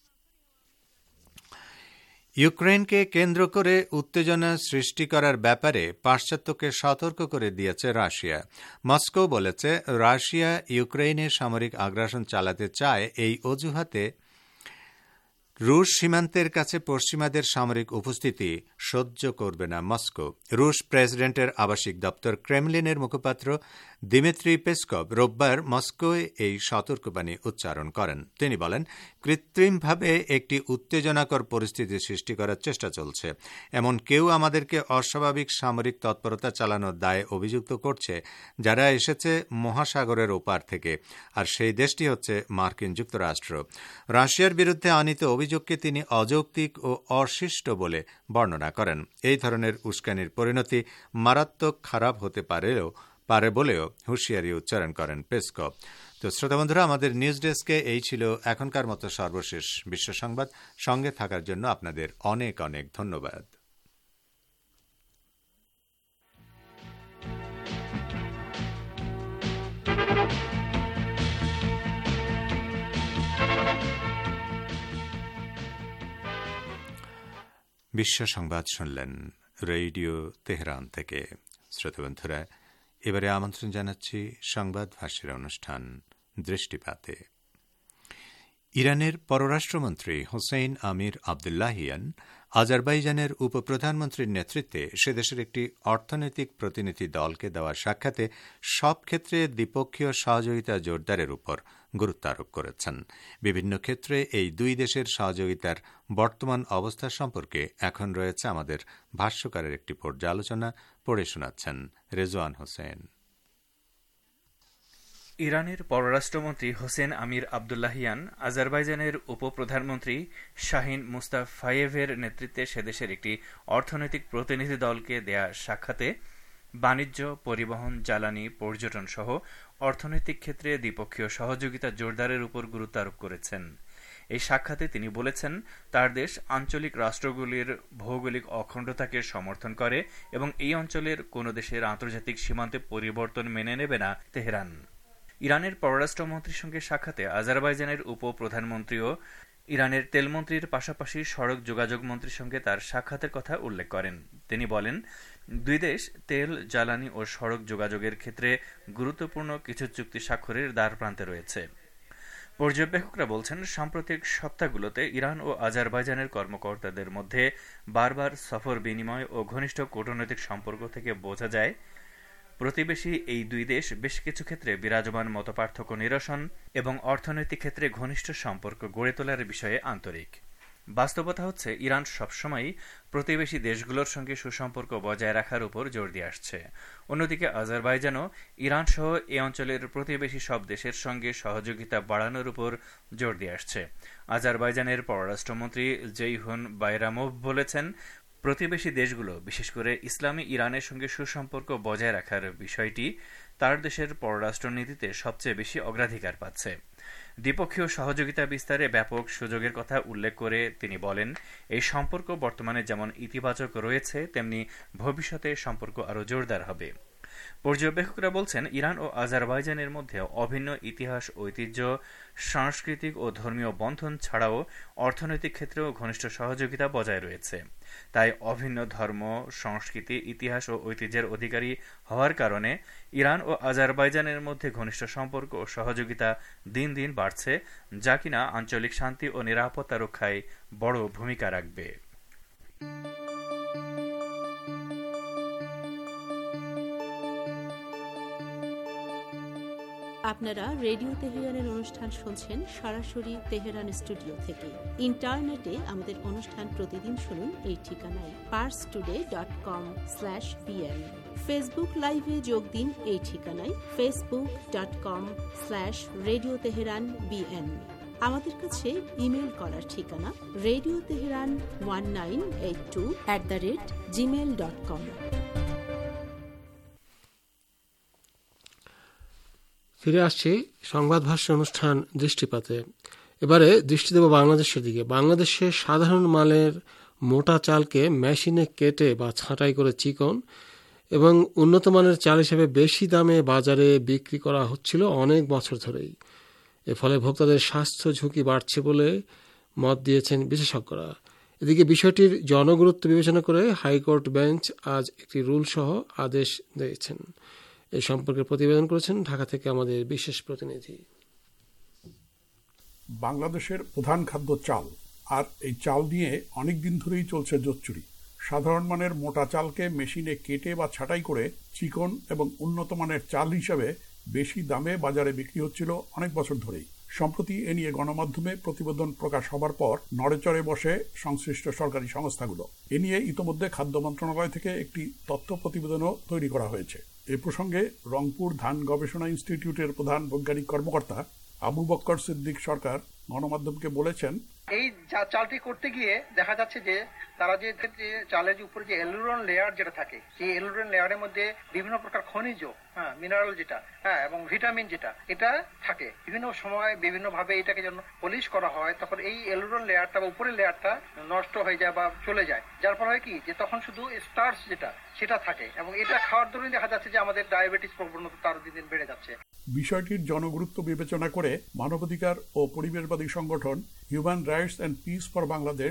ইউক্রেনকে কেন্দ্র করে উত্তেজনা সৃষ্টি করার ব্যাপারে পাশ্চাত্যকে সতর্ক করে দিয়েছে রাশিয়া। মস্কো বলেছে, রাশিয়া ইউক্রেনে সামরিক আগ্রাসন চালাতে চায়, এই অজুহাতে রুশ সীমান্তের কাছে পশ্চিমাদের সামরিক উপস্থিতি সহ্য করবে না মস্কো। রুশ প্রেসিডেন্টের আবাসিক দপ্তর ক্রেমলিনের মুখপাত্র দিমিত্রি পেসকভ রোববার মস্কোয় এই সতর্কবাণী উচ্চারণ করেন। তিনি বলেন, কৃত্রিমভাবে একটি উত্তেজনাকর পরিস্থিতি সৃষ্টি করার চেষ্টা চলছে। এমন কেউ আমাদেরকে অস্বাভাবিক সামরিক তৎপরতা চালানোর দায়ে অভিযুক্ত করছে, যারা এসেছে মহাসাগরের ওপার থেকে, আর সেই দেশটি হচ্ছে মার্কিন যুক্তরাষ্ট্র। রাশিয়ার বিরুদ্ধে আনিত অভিযোগকে তিনি অযৌক্তিক ও অশিষ্ট বলে বর্ণনা করেন। এই ধরনের উস্কানির পরিণতি মারাত্মক খারাপ হতে পারেও পারে বলেও হুঁশিয়ারি উচ্চারণ করেন পেসকভ। তো শ্রোতা বন্ধুরা, আমাদের নিউজ ডেস্কে এই ছিল এখনকার মতো সর্বশেষ বিশ্ব সংবাদ। সঙ্গে থাকার জন্য আপনাদের অনেক অনেক ধন্যবাদ। বিশ্ব সংবাদ শুনলেন রেডিও তেহরান থেকে। শ্রোতাবন্ধুরা, এবারে আমন্ত্রণ জানাচ্ছি সংবাদ ভাষ্যের অনুষ্ঠান দৃষ্টিপাতে। ইরানের পররাষ্ট্রমন্ত্রী হোসেইন আমির আবদুল্লাহিয়ান আজারবাইজানের উপপ্রধানমন্ত্রীর নেতৃত্বে সে দেশের একটি অর্থনৈতিক প্রতিনিধি দলকে দেওয়া সাক্ষাতে সব ক্ষেত্রে দ্বিপক্ষীয় সহযোগিতা জোরদারের উপর গুরুত্ব আরোপ করেছেন। বিভিন্ন ক্ষেত্রে এই দুই দেশের সহযোগিতার বর্তমান অবস্থা সম্পর্কে এখন রয়েছে আমাদের ভাষ্যকারের একটি পর্যালোচনা, পড়ে শোনাচ্ছেন রেজওয়ান হোসেন। ইরানের পররাষ্ট্রমন্ত্রী হোসেন আমির আবদুল্লাহিয়ান আজারবাইজানের উপপ্রধানমন্ত্রী শাহিন মুস্তাফায়েভের নেতৃত্বে সেদেশের একটি অর্থনৈতিক প্রতিনিধি দলকে দেয়া সাক্ষাতে বাণিজ্য, পরিবহন, জ্বালানি, পর্যটন সহ অর্থনৈতিক ক্ষেত্রে দ্বিপক্ষীয় সহযোগিতা জোরদারের উপর গুরুত্ব আরোপ করেছেন। এই সাক্ষাতে তিনি বলেছেন, তার দেশ আঞ্চলিক রাষ্ট্রগুলির ভৌগোলিক অখণ্ডতাকে সমর্থন করে এবং এই অঞ্চলের কোনো দেশের আন্তর্জাতিক সীমান্তে পরিবর্তন মেনে নেবে না তেহরান। ইরানের পররাষ্ট্রমন্ত্রীর সঙ্গে সাক্ষাতে আজারবাইজানের উপপ্রধানমন্ত্রীও ইরানের তেলমন্ত্রীর পাশাপাশি সড়ক যোগাযোগ মন্ত্রীর সঙ্গে তার সাক্ষাতের কথা উল্লেখ করেন। তিনি বলেন, দুই দেশ তেল, জ্বালানি ও সড়ক যোগাযোগের ক্ষেত্রে গুরুত্বপূর্ণ কিছু চুক্তি স্বাক্ষরের দ্বারপ্রান্তে রয়েছে। পর্যবেক্ষকরা বলছেন, সাম্প্রতিক সপ্তাহগুলোতে ইরান ও আজারবাইজানের কর্মকর্তাদের মধ্যে বারবার সফর বিনিময় ও ঘনিষ্ঠ কূটনৈতিক সম্পর্ক থেকে বোঝা যায় প্রতিবেশী এই দুই দেশ বেশ কিছু ক্ষেত্রে বিরাজমান মতপার্থক্য নিরসন এবং অর্থনৈতিক ক্ষেত্রে ঘনিষ্ঠ সম্পর্ক গড়ে তোলার বিষয়ে আন্তরিক। বাস্তবতা হচ্ছে, ইরান সবসময়ই প্রতিবেশী দেশগুলোর সঙ্গে সুসম্পর্ক বজায় রাখার উপর জোর দিয়ে আসছে। অন্যদিকে আজারবাইজানও ইরান সহ এ অঞ্চলের প্রতিবেশী সব দেশের সঙ্গে সহযোগিতা বাড়ানোর উপর জোর দিয়ে আসছে। আজারবাইজানের পররাষ্ট্রমন্ত্রী জেইহুন বাইরামোভ বলেছেন, প্রতিবেশী দেশগুলো, বিশেষ করে ইসলামী ইরানের সঙ্গে সুসম্পর্ক বজায় রাখার বিষয়টি তার দেশের পররাষ্ট্রনীতিতে সবচেয়ে বেশি অগ্রাধিকার পাচ্ছে। দ্বিপক্ষীয় সহযোগিতা বিস্তারে ব্যাপক সুযোগের কথা উল্লেখ করে তিনি বলেন, এই সম্পর্ক বর্তমানে যেমন ইতিবাচক রয়েছে, তেমনি ভবিষ্যতে সম্পর্ক আরও জোরদার হবে। পর্যবেক্ষকরা বলছেন, ইরান ও আজারবাইজানের মধ্যে অভিন্ন ইতিহাস, ঐতিহ্য, সাংস্কৃতিক ও ধর্মীয় বন্ধন ছাড়াও অর্থনৈতিক ক্ষেত্রেও ঘনিষ্ঠ সহযোগিতা বজায় রয়েছে। তাই অভিন্ন ধর্ম, সংস্কৃতি, ইতিহাস ও ঐতিহ্যের অধিকারী হওয়ার কারণে ইরান ও আজারবাইজানের মধ্যে ঘনিষ্ঠ সম্পর্ক ও সহযোগিতা দিন দিন বাড়ছে, যা কিনা আঞ্চলিক শান্তি ও নিরাপত্তা রক্ষায় বড় ভূমিকা রাখবে। আপনারা রেডিও তেহরানের অনুষ্ঠান শুনছেন সরাসরি তেহরান স্টুডিও থেকে। ইন্টারনেটে আমাদের অনুষ্ঠান প্রতিদিন শুনুন এই ঠিকানায় Pars Today dot com slash BN. Facebook লাইভে যোগ দিন এই ঠিকানায় Facebook dot com slash radio Tehran BN. আমাদের কাছে ইমেল করার ঠিকানা radio Tehran one nine eight two at the rate Gmail dot com. ফিরে আসছি সংবাদ ভাষ্য অনুষ্ঠান দৃষ্টিপাতে। এবারে দৃষ্টি দেব বাংলাদেশের দিকে। বাংলাদেশে সাধারণ মালের মোটা চালকে মেশিনে কেটে বা ছাঁটাই করে চিকন এবং উন্নত মানের চাল হিসেবে বেশি দামে বাজারে বিক্রি করা হচ্ছিল অনেক বছর ধরেই। এর ফলে ভোক্তাদের স্বাস্থ্য ঝুঁকি বাড়ছে বলে মত দিয়েছেন বিশেষজ্ঞরা। এদিকে বিষয়টির জনগুরুত্ব বিবেচনা করে হাইকোর্ট বেঞ্চ আজ একটি রুল সহ আদেশ দিয়েছেন। এই সম্পর্কে প্রতিবেদন করেছেন ঢাকা থেকে আমাদের বিশেষ প্রতিনিধি। বাংলাদেশের প্রধান খাদ্য চাল, আর এই চাল নিয়ে অনেক দিন ধরেই চলছে জোচ্চুরি। সাধারণ মানের মোটা চালকে মেশিনে কেটে বা ছাঁটাই করে চিকন এবং উন্নত মানের চাল হিসাবে বেশি দামে বাজারে বিক্রি হচ্ছিল অনেক বছর ধরেই। সম্প্রতি এ নিয়ে গণমাধ্যমে প্রতিবেদন প্রকাশ হবার পর নড়েচড়ে বসে সংশ্লিষ্ট সরকারি সংস্থাগুলো। এ নিয়ে ইতোমধ্যে খাদ্য মন্ত্রণালয় থেকে একটি তথ্য প্রতিবেদনও তৈরি করা হয়েছে। এ প্রসঙ্গে রংপুর ধান গবেষণা ইনস্টিটিউটের প্রধান বৈজ্ঞানিক কর্মকর্তা আবু বক্কর সিদ্দিক সরকার গণমাধ্যমকে বলেছেন, এই চালটি করতে গিয়ে দেখা যাচ্ছে যে তারা যে চালের উপরে যে এলুরন লেয়ার যেটা থাকে, সেই এলুরন লেয়ারের মধ্যে বিভিন্ন প্রকার খনিজ, হ্যাঁ মিনারেল যেটা, হ্যাঁ এবং ভিটামিন যেটা, এটা থাকে। বিভিন্ন সময় বিভিন্ন ভাবে এটাকে যখন পলিশ করা হয় তখন এই এলুরন লেয়ারটা বা উপরের লেয়ারটা নষ্ট হয়ে যায় বা চলে যায়, যার ফলে হয় কি যে তখন শুধু স্টার্চ যেটা সেটা থাকে এবং এটা খাওয়ার দরুন দেখা যাচ্ছে যে আমাদের ডায়াবেটিস প্রবণতা তার দিন দিন বেড়ে যাচ্ছে। বিষয়টির জনগুরুত্ব বিবেচনা করে মানবাধিকার ও পরিবেশবাদী সংগঠন human rights and peace for Bangladesh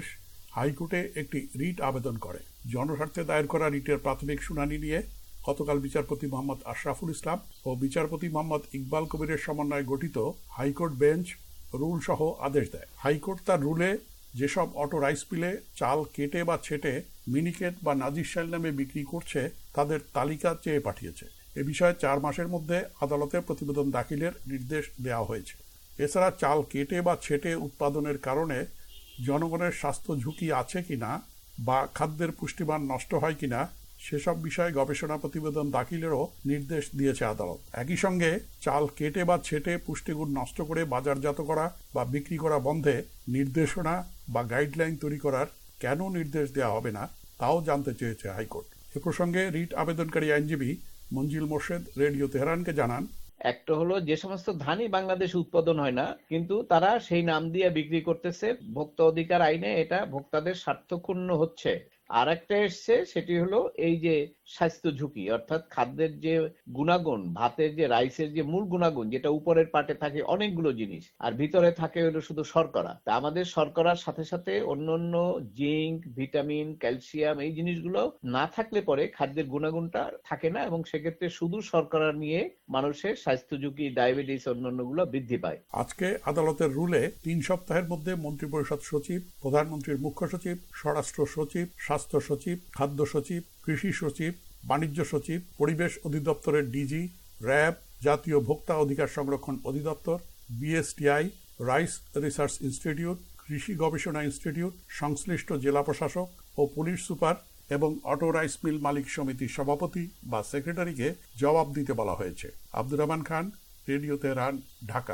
হাইকোর্টে একটি রিট আবেদন করে। জনস্বার্থে দায়ের করা রিটের প্রাথমিক শুনানি নিয়ে গতকাল বিচারপতি মোহাম্মদ আশরাফুল ইসলাম ও বিচারপতি মোহাম্মদ ইকবাল কবিরের সমন্বয়ে গঠিত হাইকোর্ট বেঞ্চ রুল সহ আদেশ দেয়। হাইকোর্ট তার রুলে যেসব অটো রাইস মিলে চাল কেটে বা ছেটে মিনিকেট বা নাজিরশাইল নামে বিক্রি করছে তাদের তালিকা চেয়ে পাঠিয়েছে। এ বিষয়ে চার মাসের মধ্যে আদালতে প্রতিবেদন দাখিলের নির্দেশ দেওয়া হয়েছে। এছাড়া চাল কেটে বা ছেটে উৎপাদনের কারণে জনগণের স্বাস্থ্য ঝুঁকি আছে কিনা বা খাদ্যের পুষ্টিমান নষ্ট হয় কিনা সেসব বিষয়ে গবেষণা প্রতিবেদন দাখিলেরও নির্দেশ দিয়েছে আদালত। একই সঙ্গে চাল কেটে বা ছেটে পুষ্টিগুণ নষ্ট করে বাজারজাত করা বা বিক্রি করা বন্ধে নির্দেশনা বা গাইডলাইন তৈরি করার কেন নির্দেশ দেওয়া হবে না তাও জানতে চেয়েছে হাইকোর্ট। এ প্রসঙ্গে রিট আবেদনকারী আইনজীবী মঞ্জিল মোর্শেদ রেডিও তেহরানকে জানান, একটা হলো যে সমস্ত ধানই বাংলাদেশে উৎপাদন হয় না কিন্তু তারা সেই নাম দিয়ে বিক্রি করতেছে, ভোক্তা অধিকার আইনে এটা ভোক্তাদের স্বার্থ ক্ষুণ্ণ হচ্ছে। আর একটা এসছে সেটি হলো এই যে স্বাস্থ্য ঝুঁকি, অর্থাৎ খাদ্যের যে গুণাগুণ, ভাতের যে রাইসের যে মূল গুণাগুণ যেটা উপরের পাটে থাকে অনেকগুলো জিনিস আর ভিতরে থাকে হলো শুধু শর্করা। তা আমাদের শর্করার সাথে সাথে অন্যান্য জিঙ্ক, ভিটামিন, ক্যালসিয়াম এই জিনিসগুলো না থাকলে পরে খাদ্যের গুণাগুণটা থাকে না এবং সেক্ষেত্রে শুধু শর্করা নিয়ে মানুষের স্বাস্থ্য ঝুঁকি, ডায়াবেটিস অন্যান্য গুলো বৃদ্ধি পায়। আজকে আদালতের রুলে তিন সপ্তাহের মধ্যে মন্ত্রিপরিষদ সচিব, প্রধানমন্ত্রীর মুখ্য সচিব, স্বরাষ্ট্র সচিব, স্বাস্থ্য সচিব, খাদ্য সচিব, কৃষি সচিব, বাণিজ্য সচিব, পরিবেশ অধিদপ্তরের ডিজি, র্যাব, জাতীয় ভোক্তা অধিকার সংরক্ষণ অধিদপ্তর, বিএসটিআই, রাইস রিসার্চ ইনস্টিটিউট, কৃষি গবেষণা ইনস্টিটিউট, সংশ্লিষ্ট জেলা প্রশাসক ও পুলিশ সুপার এবং অটো রাইস মিল মালিক সমিতির সভাপতি বা সেক্রেটারিকে জবাব দিতে বলা হয়েছে। Abdur Rahman Khan, radio Tehran, Dhaka.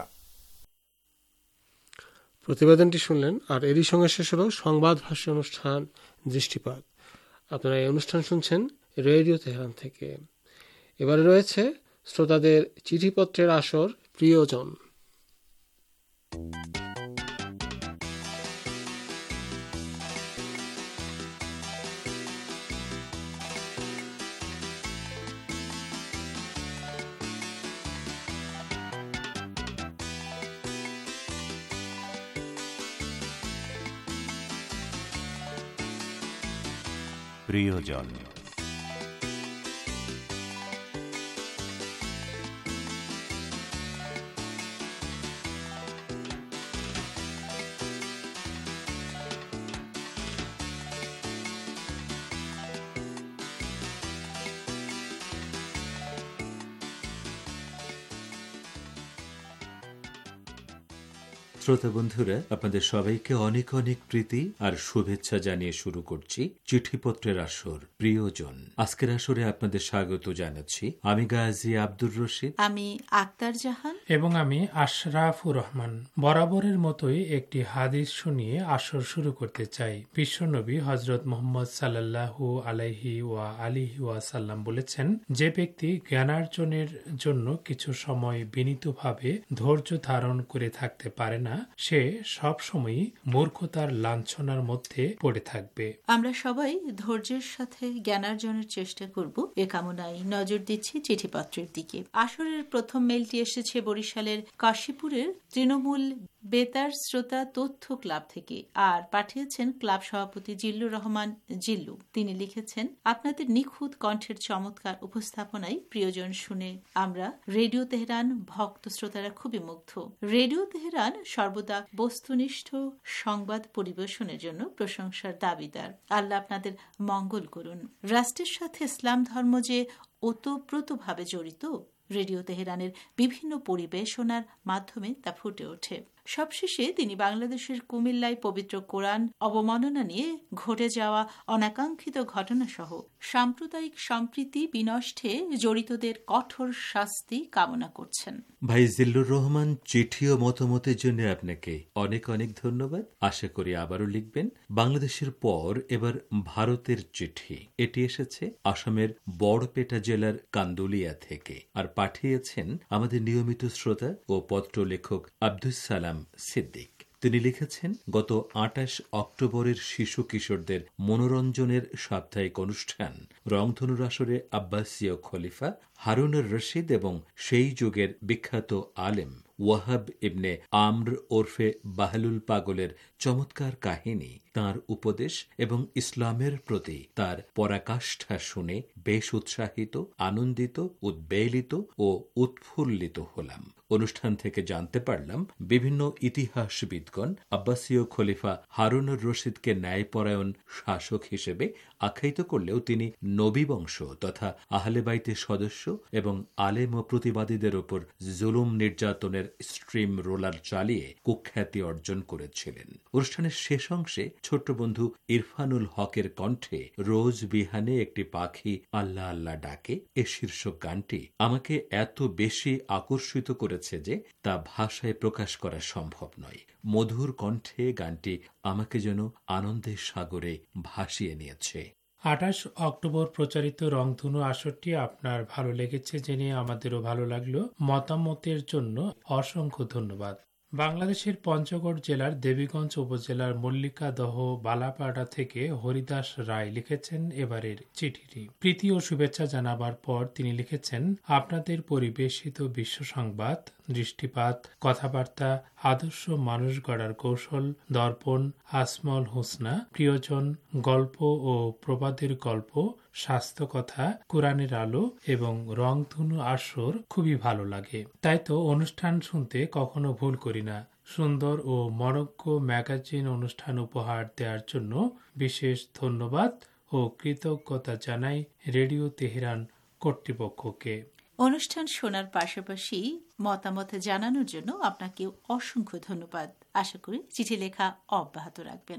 প্রতিবেদনটি শুনলেন। আর এরই সঙ্গে শেষ হল সংবাদ ভাষ্য অনুষ্ঠান দৃষ্টিপাত। আপনারা এই অনুষ্ঠান শুনছেন রেডিও তেহরান থেকে। এবারে রয়েছে শ্রোতাদের চিঠিপত্রের আসর প্রিয়জন। প্রিয়জন। শ্রোতা বন্ধুরা, আপনাদের সবাইকে অনেক অনেক প্রীতি আর শুভেচ্ছা জানিয়ে শুরু করছি চিঠিপত্রের আসর প্রিয়জন। আজকের আসরে আপনাদের স্বাগত জানাচ্ছি আমি গাজী আব্দুর রশিদ, আমি আক্তার জাহান এবং আমি আশরাফুর রহমান। বরাবরের মতোই একটি হাদিস শুনিয়ে আসর শুরু করতে চাই। বিশ্বনবী হযরত মুহাম্মদ সাল্লাল্লাহু আলাইহি ওয়া আলিহি ওয়াসাল্লাম বলেছেন, যে ব্যক্তি জ্ঞানার্জনের জন্য কিছু সময় বিনীতভাবে ধৈর্য ধারণ করে থাকতে পারে না, সে সব সময় মূর্খতার লাঞ্ছনার মধ্যে পড়ে থাকবে। আমরা সবাই ধৈর্যের সাথে জ্ঞানার্জনের চেষ্টা করব, এ কামনায় নজর দিচ্ছি চিঠিপত্রের দিকে। আসরের প্রথম মেলটি এসেছে বরিশালের কাশীপুরের তৃণমূল বেতার শ্রোতা তথ্য ক্লাব থেকে, আর পাঠিয়েছেন ক্লাব সভাপতি জিল্লুর রহমান জিল্লু। তিনি লিখেছেন, আপনাদের নিখুঁত কণ্ঠের চমৎকার উপস্থাপনায় প্রিয়জন শুনে আমরা রেডিও তেহরান ভক্ত শ্রোতারা খুবই মুগ্ধ। রেডিও তেহরান সর্বদা বস্তুনিষ্ঠ সংবাদ পরিবেশনের জন্য প্রশংসার দাবিদার। আল্লাহ আপনাদের মঙ্গল করুন। রাষ্ট্রের সাথে ইসলাম ধর্ম যে ওতপ্রোতভাবে জড়িত, রেডিও তেহরানের বিভিন্ন পরিবেশনার মাধ্যমে তা ফুটে ওঠে। সবশেষে তিনি বাংলাদেশের কুমিল্লায় পবিত্র কোরআন অবমাননা নিয়ে ঘটে যাওয়া অনাকাঙ্ক্ষিত ঘটনা সহ সাম্প্রদায়িক সম্প্রীতি বিনষ্টে জড়িতদের কঠোর শাস্তি কামনা করছেন। ভাই জিল্লুর রহমান, চিঠি ও মতামতের জন্য আপনাকে অনেক অনেক ধন্যবাদ। আশা করি আবারও লিখবেন। বাংলাদেশের পর এবার ভারতের চিঠি। এটি এসেছে আসামের বড়পেটা জেলার কান্দুলিয়া থেকে, আর পাঠিয়েছেন আমাদের নিয়মিত শ্রোতা ও পত্র লেখক আব্দুস সালাম সিদ্দিক। তিনি লিখেছেন, গত আটাশ অক্টোবরের শিশু কিশোরদের মনোরঞ্জনের সাপ্তাহিক অনুষ্ঠান রংধনুর আসরে আব্বাসীয় খলিফা হারুনুর রশিদ এবং সেই যুগের বিখ্যাত আলেম ওয়াহাব ইবনে আমর ওরফে বাহলুল পাগলের চমৎকার কাহিনী, তার উপদেশ এবং ইসলামের প্রতি তার পরাকাষ্ঠা শুনে বেশ উৎসাহিত, আনন্দিত, উদ্বেলিত ও উৎফুল্লিত হলাম। অনুষ্ঠান থেকে জানতে পারলাম বিভিন্ন ইতিহাসবিদগণ আব্বাসীয় খলিফা হারুনুর রশিদকে ন্যায়পরায়ণ শাসক হিসেবে আখ্যায়িত করলেও তিনি নবী বংশ তথা আহলে বাইতের সদস্য এবং আলেম ও প্রতিবাদীদের উপর জুলুম নির্যাতনের স্ট্রিম রোলার চালিয়ে কুখ্যাতি অর্জন করেছিলেন। অনুষ্ঠানের শেষ অংশে ছোট্ট বন্ধু ইরফানুল হকের কণ্ঠে রোজ বিহানে একটি পাখি আল্লাহ আল্লাহ ডাকে এ শীর্ষক গানটি আমাকে এত বেশি আকর্ষিত করেছে যে তা ভাষায় প্রকাশ করা সম্ভব নয়। মধুর কণ্ঠে গানটি আমাকে যেন আনন্দের সাগরে ভাসিয়ে নিয়েছে। আঠাশ অক্টোবর প্রচারিত রংধনু আসরটি আপনার ভালো লেগেছে জেনে আমাদেরও ভালো লাগলো। মতামতের জন্য অসংখ্য ধন্যবাদ। বাংলাদেশের পঞ্চগড় জেলার দেবীগঞ্জ উপজেলার মল্লিকাদহ বালাপাড়া থেকে হরিদাস রায় লিখেছেন এবারের চিঠিটি। প্রীতি ও শুভেচ্ছা জানাবার পর তিনি লিখেছেন, আপনাদের পরিবেশিত বিশ্ব সংবাদ, দৃষ্টিপাত, কথাবার্তা, আদর্শ মানুষ গড়ার কৌশল, দর্পণ, আসমল হোসনা, প্রিয়জন, গল্প ও প্রবাদের গল্প, স্বাস্থ্য কথা, কোরআনের আলো এবং রংধনু আসর খুবই ভালো লাগে। তাই তো অনুষ্ঠান শুনতে কখনো ভুল করি না। সুন্দর ও মনোজ্ঞ ম্যাগাজিন অনুষ্ঠান উপহার দেওয়ার জন্য বিশেষ ধন্যবাদ ও কৃতজ্ঞতা জানাই রেডিও তেহরান কর্তৃপক্ষকে। অনুষ্ঠান শোনার পাশাপাশি মতামত জানানোর জন্য আপনাকে অসংখ্য ধন্যবাদ। আশা করি চিঠি লেখা অব্যাহত রাখবেন।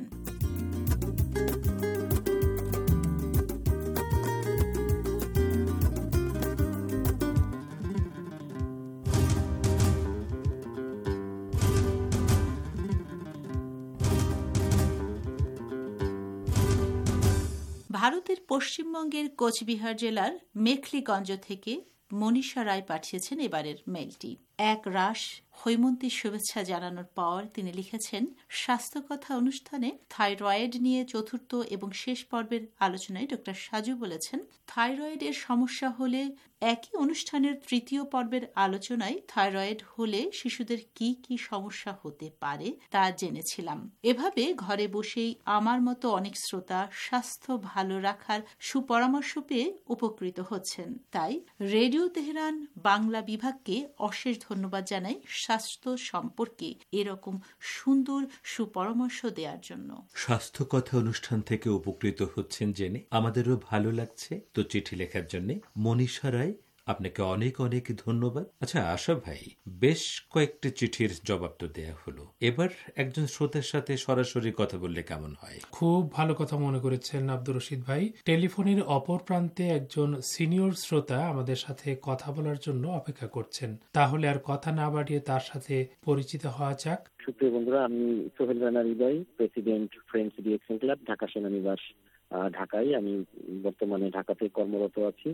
ভারতের পশ্চিমবঙ্গের কোচবিহার জেলার মেখলিগঞ্জ থেকে মনীষা রায় পাঠিয়েছেন এবারের মেইলটি। এক রাশ হৈমন্তীর শুভেচ্ছা জানানোর পর তিনি লিখেছেন, স্বাস্থ্যকথা অনুষ্ঠানে থাইরয়েড নিয়ে চতুর্থ এবং শেষ পর্বের আলোচনায় ডক্টর সাজু বলেছেন, থাইরয়েডের সমস্যা হলে একই অনুষ্ঠানের তৃতীয় পর্বের আলোচনায় থাইরয়েড হলে শিশুদের কি কি সমস্যা হতে পারে তা জেনেছিলাম। এভাবে ঘরে বসেই আমার মতো অনেক শ্রোতা স্বাস্থ্য ভালো রাখার সুপরামর্শ পেয়ে উপকৃত হচ্ছেন। তাই রেডিও তেহরান বাংলা বিভাগকে অশেষ ধন্যবাদ জানাই স্বাস্থ্য সম্পর্কে এরকম সুন্দর সুপরামর্শ দেওয়ার জন্য। স্বাস্থ্য কথা অনুষ্ঠান থেকে উপকৃত হচ্ছেন জেনে আমাদেরও ভালো লাগছে। তো চিঠি লেখার জন্য মনীষা রায়, আপনাকে অনেক অনেক ধন্যবাদ। আচ্ছা আশা ভাই, বেশ কয়েকটি চিঠির জবাব তো দেয়া হলো, এবার একজন শ্রোতার সাথে সরাসরি কথা বললে কেমন হয়? খুব ভালো কথা মনে করেছেন আব্দুর রশিদ ভাই। টেলিফোনের অপর প্রান্তে একজন সিনিয়র শ্রোতা আমাদের সাথে কথা বলার জন্য অপেক্ষা করছেন। তাহলে আর কথা না বাড়িয়ে তার সাথে পরিচিত হওয়া যাক। সুপ্রিয় বন্ধুরা, আমি Sohel Rana Hridoy, president friends reaction club, Dhaka সেনানিবাস, ঢাকায়। আমি বর্তমানে ঢাকাতে কর্মরত আছি।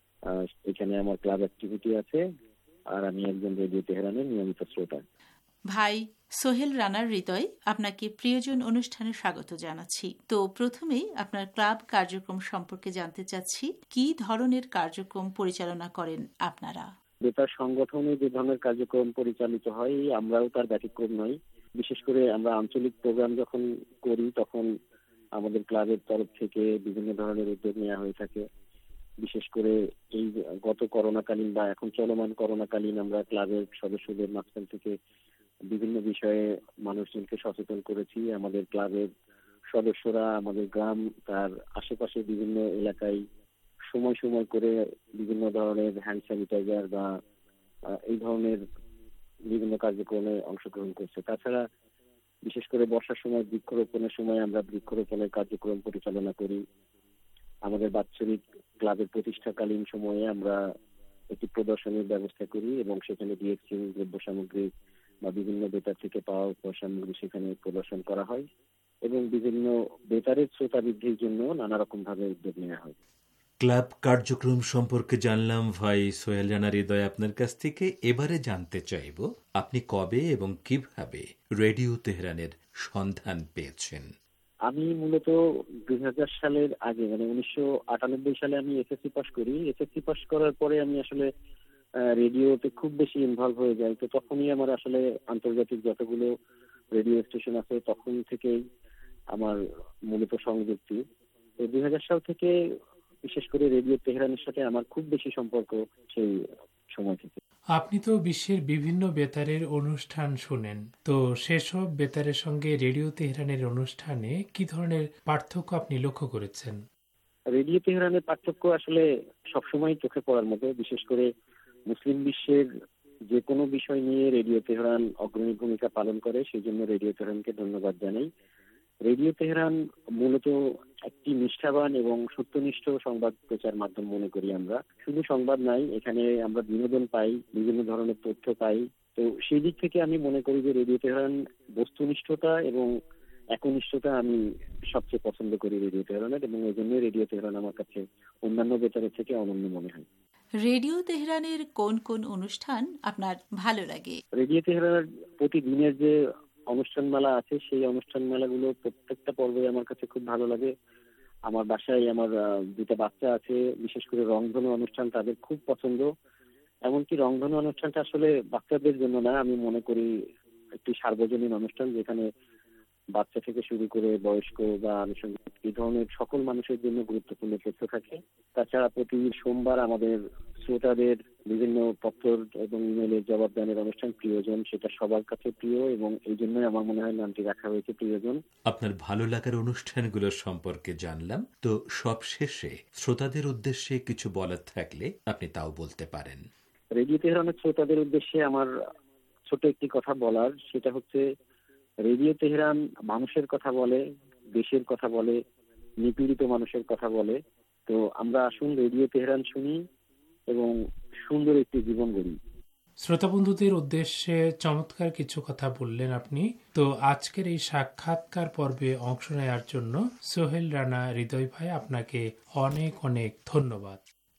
এখানে আমার ক্লাব অ্যাক্টিভিটি আছে, আর আমি একজন রেডিও তেহরানের নিয়মিত শ্রোতা। ভাই সোহেল রানার হৃদয়, আপনাকে প্রিয়জন অনুষ্ঠানে স্বাগত জানাচ্ছি। তো প্রথমেই আপনার ক্লাব কার্যক্রম সম্পর্কে জানতে চাচ্ছি, কি ধরনের কার্যক্রম পরিচালনা করেন আপনারা? বেতার সংগঠনে যে ধরনের কার্যক্রম পরিচালিত হয় আমরাও তার ব্যতিক্রম নই। বিশেষ করে আমরা আঞ্চলিক প্রোগ্রাম যখন করি তখন আমাদের ক্লাবের তরফ থেকে বিভিন্ন ধরনের উদ্যোগ নেওয়া হয়ে থাকে। বিশেষ করে এই গত করোনাকালীন বা এখন চলমান করোনাকালীন আমরা ক্লাবের সদস্যদের মাঝখান থেকে বিভিন্ন বিষয়ে মানুষজনকে সচেতন করেছি। আমাদের ক্লাবের সদস্যরা আমাদের গ্রাম তার আশেপাশে বিভিন্ন এলাকায় সময় সময় করে বিভিন্ন ধরনের হ্যান্ড স্যানিটাইজার বা এই ধরনের বিভিন্ন কার্যক্রমে অংশগ্রহণ করছে। তাছাড়া বিশেষ করে বর্ষার সময় বৃক্ষরোপণের সময় আমরা বৃক্ষরোপণের কার্যক্রম পরিচালনা করি। আমাদের বাৎসরিক ক্লাবের প্রতিষ্ঠাকালীন সময়ে আমরা একটি প্রদর্শনীর ব্যবস্থা করি এবং সেখানে ডিএক্সিং দ্রব্য সামগ্রী বা বিভিন্ন বেতার থেকে পাওয়া সামগ্রী সেখানে প্রদর্শন করা হয় এবং বিভিন্ন বেতারের শ্রোতা বৃদ্ধির জন্য নানা রকম ভাবে উদ্যোগ নেওয়া হয়। ক্লাব কার্যক্রম সম্পর্কে জানলাম ভাই সোহেল রানা হৃদয় আপনার কাছ থেকে। এবারে জানতে চাইব আপনি কবে এবং কিভাবে রেডিও তেহরানের সন্ধান পেয়েছেন? আমি মূলত দুই হাজার সালের আগে মানে উনিশশো আটানব্বই সালে আমি এসএসসি পাস করি। এসএসসি পাস করার পরে আমি আসলে রেডিওতে খুব বেশি ইনভলভ হয়ে যাই। তো তখনই আমার আসলে আন্তর্জাতিক যতগুলো রেডিও স্টেশন আছে তখন থেকেই আমার মূলত সংযুক্তি। তো দুই হাজার সাল থেকে বিশেষ করে রেডিও তেহরানের সাথে আমার খুব বেশি সম্পর্ক সেই সময় থেকে। আপনি তো বিশ্বের বিভিন্ন বেতারের অনুষ্ঠান শুনেন, তো সেসব বেতারের সঙ্গে রেডিও তেহরানের অনুষ্ঠানে কি ধরনের পার্থক্য আপনি লক্ষ্য করেছেন? রেডিও তেহরানের পার্থক্য আসলে সবসময় চোখে পড়ার মতো। বিশেষ করে মুসলিম বিশ্বের যে কোনো বিষয় নিয়ে রেডিও তেহরান অগ্রণী ভূমিকা পালন করে, সেই জন্য রেডিও তেহরানকে ধন্যবাদ জানাই। রেডিও তেহরান মূলত একটি নিষ্ঠাবান এবং সত্যনিষ্ঠ সংবাদ প্রচার মাধ্যম মনে করি আমরা। শুধু সংবাদ নাই, এখানে আমরা বিনোদন পাই, বিভিন্ন ধরনের তথ্য পাই। তো সেই দিক থেকে আমি মনে করি যে রেডিও তেহরান বস্তুনিষ্ঠতা এবং একনিষ্ঠতা আমি সবচেয়ে পছন্দ করি রেডিও তেহরানের, এবং এই জন্য রেডিও তেহরান আমার কাছে অন্যান্য বেতারের থেকে অনন্য মনে হয়। রেডিও তেহরানের কোন কোন অনুষ্ঠান আপনার ভালো লাগে? রেডিও তেহরানের প্রতিদিনের যে অনুষ্ঠানমালা আছে সেই অনুষ্ঠানমালাগুলো প্রত্যেকটা পর্বে আমার কাছে খুব ভালো লাগে। আমার বাসায় আমার দুটা বাচ্চা আছে, বিশেষ করে রংধনু অনুষ্ঠান তাদের খুব পছন্দ। এমনকি রংধনু অনুষ্ঠানটা আসলে বাচ্চাদের জন্য না, আমি মনে করি একটি সার্বজনীন অনুষ্ঠান, যেখানে বাচ্চা থেকে শুরু করে বয়স্ক বা আনুষঙ্গিক এই ধরনের সকল মানুষের জন্য গুরুত্বপূর্ণ তথ্য থাকে। তাছাড়া প্রতি সোমবার আমাদের শ্রোতাদের বিভিন্ন পত্র এবং ইমেলের জবাবদানের অনুষ্ঠান প্রিয়জন, সেটা সবার কাছে প্রিয়, এবং এই জন্যই আমার মনে হয় নামটি রাখা হয়েছে প্রিয়জন। আপনার ভালো লাগার অনুষ্ঠানগুলোর সম্পর্কে জানলাম, তো সব শেষে শ্রোতাদের উদ্দেশ্যে কিছু বলার থাকলে আপনি তাও বলতে পারেন। রেডিও তেহরানের শ্রোতাদের উদ্দেশ্যে আমার ছোট একটি কথা বলার, সেটা হচ্ছে রেডিও তেহরান মানুষের কথা বলে, দেশের কথা বলে, নিপীড়িত মানুষের কথা বলে। তো আমরা আসুন রেডিও তেহরান শুনি এবং সুন্দর একটি জীবন গড়ি। শ্রোতা বন্ধুদের উদ্দেশ্যে চমৎকার কিছু কথা বললেন আপনি। তো আজকের এই সাক্ষাৎকার পর্বে অংশ নেওয়ার জন্য সোহেল রানা হৃদয় ভাই আপনাকে অনেক অনেক ধন্যবাদ।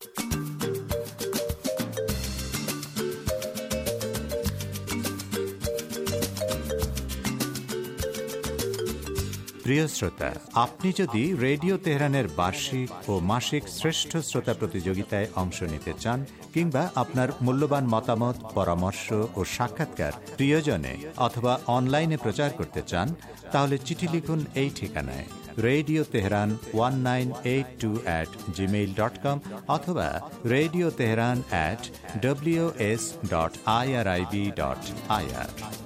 প্রিয় শ্রোতা, আপনি যদি রেডিও তেহরানের বার্ষিক ও মাসিক শ্রেষ্ঠ শ্রোতা প্রতিযোগিতায় অংশ নিতে চান, কিংবা আপনার মূল্যবান মতামত, পরামর্শ ও সাক্ষাৎকার প্রিয়জনে অথবা অনলাইনে প্রচার করতে চান, তাহলে চিঠি লিখুন এই ঠিকানায় radio Tehran one nine eight two at Gmail dot com অথবা radio Tehran at W S dot I R I B dot I R.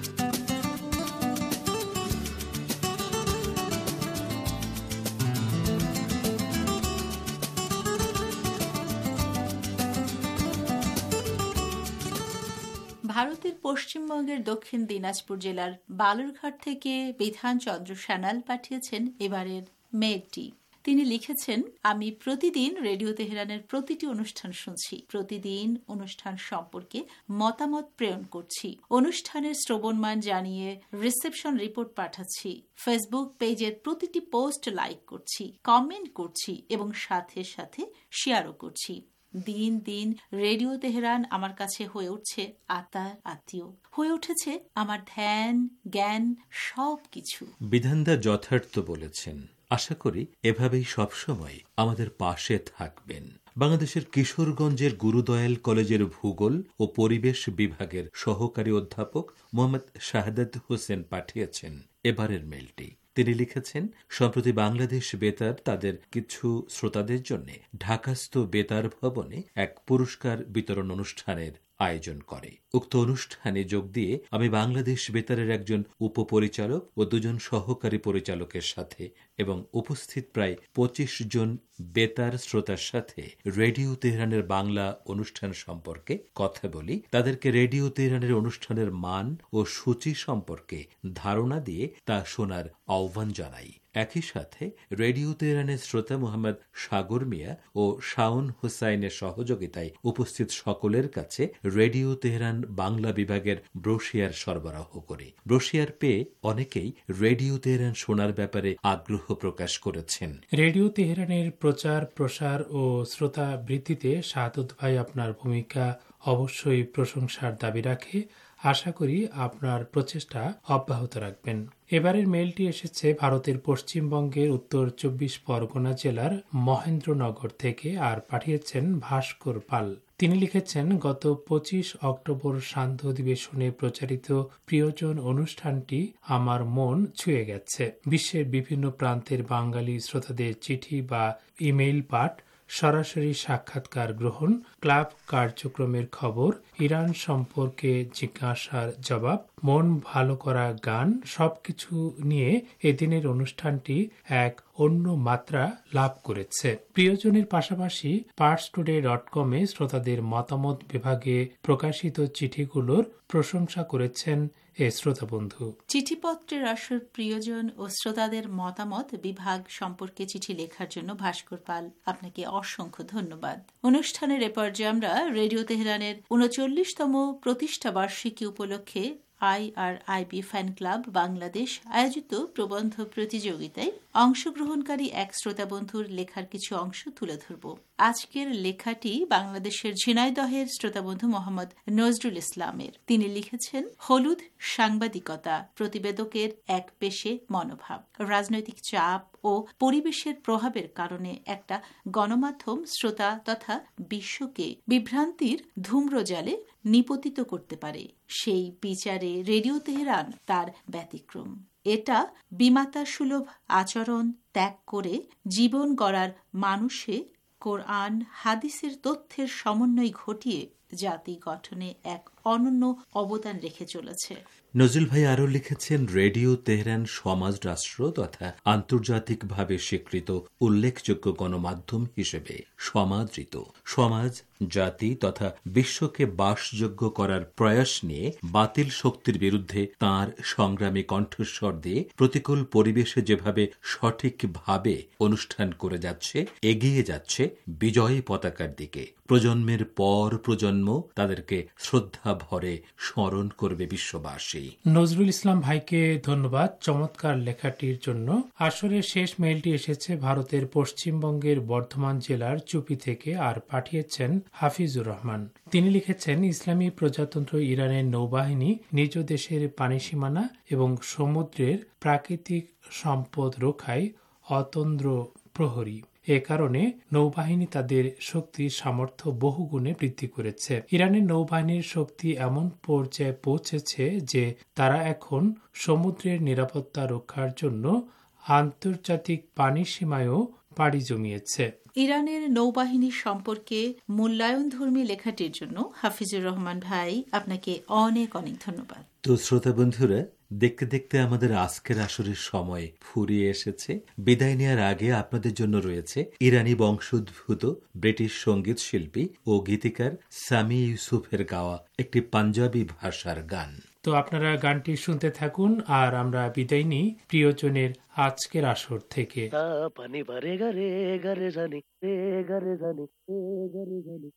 ভারতের পশ্চিমবঙ্গের দক্ষিণ দিনাজপুর জেলার বালুরঘাট থেকে বিধানচন্দ্র সানাল পাঠিয়েছেন এবারের মেয়েটি। তিনি লিখেছেন, আমি প্রতিদিন রেডিও তেহরানের প্রতিটি অনুষ্ঠান শুনছি, প্রতিদিন অনুষ্ঠান সম্পর্কে মতামত প্রেরণ করছি, অনুষ্ঠানের শ্রবণমান জানিয়ে রিসেপশন রিপোর্ট পাঠাচ্ছি, ফেসবুক পেজের প্রতিটি পোস্ট লাইক করছি, কমেন্ট করছি এবং সাথে সাথে শেয়ারও করছি। দিন দিন রেডিও তেহরান আমার কাছে হয়ে উঠছে আত্মার আত্মীয়, হয়ে উঠেছে আমার ধ্যান, জ্ঞান, সবকিছু। বিধানদা যথার্থ বলেছেন। আশা করি এভাবেই সবসময় আমাদের পাশে থাকবেন। বাংলাদেশের কিশোরগঞ্জের গুরুদয়াল কলেজের ভূগোল ও পরিবেশ বিভাগের সহকারী অধ্যাপক মোহাম্মদ শাহাদাত হোসেন পাঠিয়েছেন এবারের মেলটি। তিনি লিখেছেন, সম্প্রতি বাংলাদেশ বেতার তাদের কিছু শ্রোতাদের জন্য ঢাকাস্থ বেতার ভবনে এক পুরস্কার বিতরণ অনুষ্ঠানের আয়োজন করে। উক্ত অনুষ্ঠানে যোগ দিয়ে আমি বাংলাদেশ বেতারের একজন উপপরিচালক ও দুজন সহকারী পরিচালকের সাথে এবং উপস্থিত প্রায় পঁচিশ জন বেতার শ্রোতার সাথে রেডিও তেহরানের বাংলা অনুষ্ঠান সম্পর্কে কথা বলি। তাদেরকে রেডিও তেহরানের অনুষ্ঠানের মান ও সূচি সম্পর্কে ধারণা দিয়ে তা শোনার আহ্বান জানাই। একই সাথে রেডিও তেহরানের শ্রোতা মোহাম্মদ সাগর মিয়া ও শাওন হুসাইনের সহযোগিতায় উপস্থিত সকলের কাছে রেডিও তেহরান বাংলা বিভাগের ব্রোশিয়ার সরবরাহ করি। ব্রোশিয়ার পেয়ে অনেকেই রেডিও তেহরান শোনার ব্যাপারে আগ্রহ প্রকাশ করেছেন। রেডিও তেহরানের প্রচার প্রসার ও শ্রোতা বৃদ্ধিতে সাদত ভাই আপনার ভূমিকা অবশ্যই প্রশংসার দাবি রাখে। আশা করি আপনার প্রচেষ্টা অব্যাহত রাখবেন। এবারের মেইলটি এসেছে ভারতের পশ্চিমবঙ্গের উত্তর চব্বিশ পরগনা জেলার মহেন্দ্রনগর থেকে আর পাঠিয়েছেন ভাস্কর পাল। তিনি লিখেছেন, গত পঁচিশ অক্টোবর সান্ধ্য অধিবেশনে প্রচারিত প্রিয়জন অনুষ্ঠানটি আমার মন ছুঁয়ে গেছে। বিশ্বের বিভিন্ন প্রান্তের বাঙালি শ্রোতাদের চিঠি বা ইমেইল পাঠ, সরাসরি সাক্ষাৎকার গ্রহণ, ক্লাব কার্যক্রমের খবর, ইরান সম্পর্কে জিজ্ঞাসার জবাব, মন ভালো করা গান, সবকিছু নিয়ে এদিনের অনুষ্ঠানটি এক অন্য মাত্রা লাভ করেছে। প্রিয়জনের পাশাপাশি পার্স টুডে ডট কমে শ্রোতাদের মতামত বিভাগে প্রকাশিত চিঠিগুলোর প্রশংসা করেছেন এ শ্রোতা বন্ধু। চিঠিপত্রের আসর প্রিয়জন ও শ্রোতাদের মতামত বিভাগ সম্পর্কে চিঠি লেখার জন্য ভাস্কর পাল, আপনাকে অসংখ্য ধন্যবাদ। অনুষ্ঠানের এ পর্যায়ে আমরা রেডিও তেহরানের উনচল্লিশতম প্রতিষ্ঠা বার্ষিকী উপলক্ষে I R IB fan club Bangladesh আয়োজিত প্রবন্ধ প্রতিযোগিতায় অংশগ্রহণকারী এক শ্রোতা বন্ধুর লেখার কিছু অংশ তুলে ধরব। আজকের লেখাটি বাংলাদেশের ঝিনাইদহের শ্রোতাবন্ধু মোহাম্মদ নজরুল ইসলামের। তিনি লিখেছেন, হলুদ সাংবাদিকতা প্রতিবেদকের এক পেশে মনোভাব। রাজনৈতিক চাপ ও পরিবেশের প্রভাবের কারণে একটা গণমাধ্যম শ্রোতা তথা বিশ্বকে বিভ্রান্তির ধূম্রজালে নিপতিত করতে পারে। সেই বিচারে রেডিও তেহরান তার ব্যতিক্রম। এটা বিমাতা সুলভ আচরণ ত্যাগ করে জীবন গড়ার মানুষে কোরআন হাদিসের তথ্যের সমন্বয় ঘটিয়ে জাতি গঠনে এক অনন্য অবদান রেখে চলেছে। নজরুল ভাই আরও লিখেছেন, রেডিও তেহরান সমাজ রাষ্ট্র তথা আন্তর্জাতিকভাবে স্বীকৃত উল্লেখযোগ্য গণমাধ্যম হিসেবে সমাদৃত। সমাজ, জাতি তথা বিশ্বকে বাসযোগ্য করার প্রয়াস নিয়ে বাতিল শক্তির বিরুদ্ধে তাঁর সংগ্রামী কণ্ঠস্বর দিয়ে প্রতিকূল পরিবেশে যেভাবে সঠিকভাবে অনুষ্ঠান করে যাচ্ছে, এগিয়ে যাচ্ছে বিজয়ী পতাকার দিকে। প্রজন্মের পর প্রজন্ম তাদেরকে শ্রদ্ধা ভরে স্মরণ করবে বিশ্ববাসী। নজরুল ইসলাম ভাইকে ধন্যবাদ চমৎকার লেখাটির জন্য। আসরের শেষ মেইলটি এসেছে ভারতের পশ্চিমবঙ্গের বর্ধমান জেলার চুপি থেকে আর পাঠিয়েছেন হাফিজুর রহমান। তিনি লিখেছেন, ইসলামী প্রজাতন্ত্র ইরানের নৌবাহিনী নিজ দেশের পানি সীমানা এবং সমুদ্রের প্রাকৃতিক সম্পদ রক্ষায় অতন্দ্র প্রহরী। এ কারণে নৌবাহিনী তাদের শক্তি সামর্থ্য বহুগুণে বৃদ্ধি করেছে। ইরানের নৌবাহিনীর শক্তি এমন পর্যায়ে পৌঁছেছে যে তারা এখন সমুদ্রের নিরাপত্তা রক্ষার জন্য আন্তর্জাতিক পানি সীমায়ও পাড়ি জমিয়েছে। ইরানের নৌবাহিনী সম্পর্কে মূল্যায়নধর্মী লেখাটির জন্য হাফিজুর রহমান ভাই, আপনাকে অনেক অনেক ধন্যবাদ। তো শ্রোতা বন্ধুরা, দেখতে দেখতে আমাদের আজকের আসরের সময় ফুরিয়ে এসেছে। বিদায় নেওয়ার আগে আপনাদের জন্য রয়েছে ইরানি বংশোদ্ভূত ব্রিটিশ সঙ্গীত শিল্পী ও গীতিকার সামি ইউসুফের গাওয়া একটি পাঞ্জাবি ভাষার গান। তো আপনারা গানটি শুনতে থাকুন আর আমরা বিদায় নিই প্রিয়জনের আজকের আসর থেকে। পানি ভরে গরে গরে জানি রে গরে জানি রে গরে জানি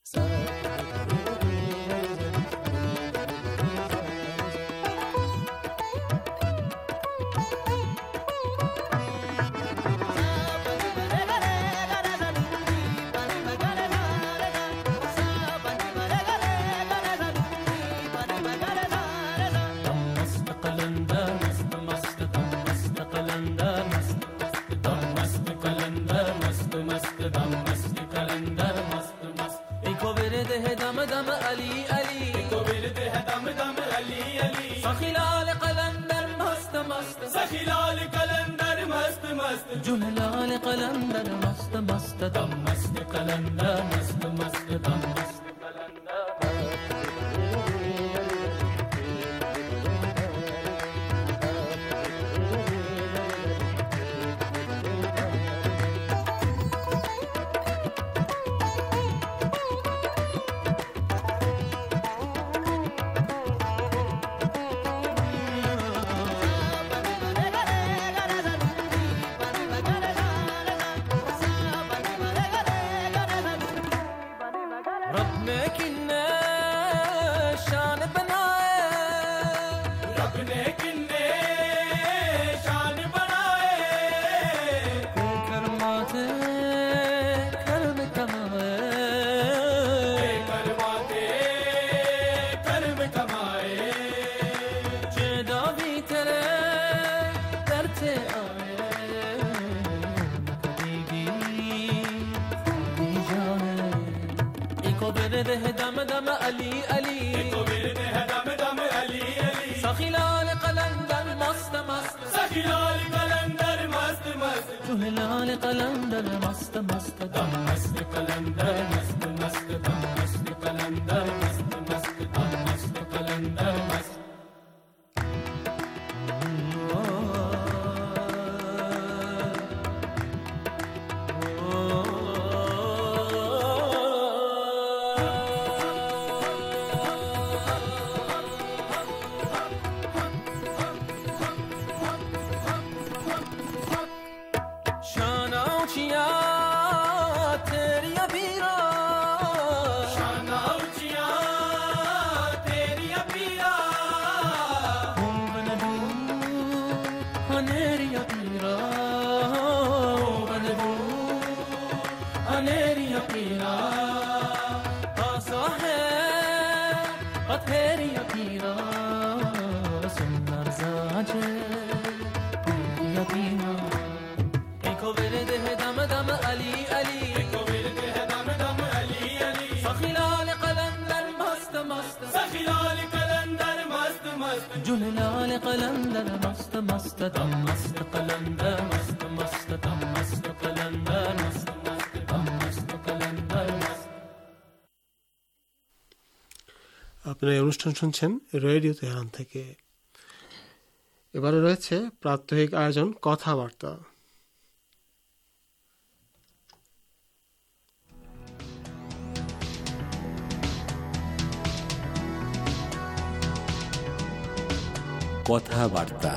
जुहलाल कलंदर मस्त मस्त दम मस्त कलंदर मस्त मस्त दम मस्त ने किन्ने शान बनाए, रब ने किन्ने शान बनाए, करमाते कर्म कमाए, करमाते कर्म कमाए, जेदा भी तेरे करते आए, कदीगी खुदी जाने, एको बेरे दे दम दम अली अली, एको बेरे दे दम दम अली अली, सखिलाल कलंदर मस्त मस्त, सखिलाल कलंदर मस्त मस्त, जुहलाल कलंदर मस्त मस्त, दम मस्त कलंदर मस्त मस्त, दम मस्त कलंदर मस्त मस्त, दम मस्त कलंदर मस्त। शाना ऊंचिया तेरी अबीरा, शाना ऊंचिया तेरी अबीरा, बनदू अनेरी अबीरा, बनदू अनेरी अबीरा, आसा है अथेरी अबीरा, सुंदर साजे तेरी अबीरा, एको बेरे दे दम दम अली अली, एको बेरे दे दम दम अली अली, सखिलाल कलंदर मस्त मस्त, सखिलाल कलंदर मस्त मस्त, जुहलाल कलंदर मस्त मस्त, दम मस्त कलंदर मस्त मस्त, दम मस्त कलंदर मस्त मस्त, दम मस्त कलंदर मस्त। আপনারা এই অনুষ্ঠান শুনছেন রেডিও তেহরান থেকে। এবারে রয়েছে প্রাত্যহিক আয়োজন কথাবার্তা। কথাবার্তা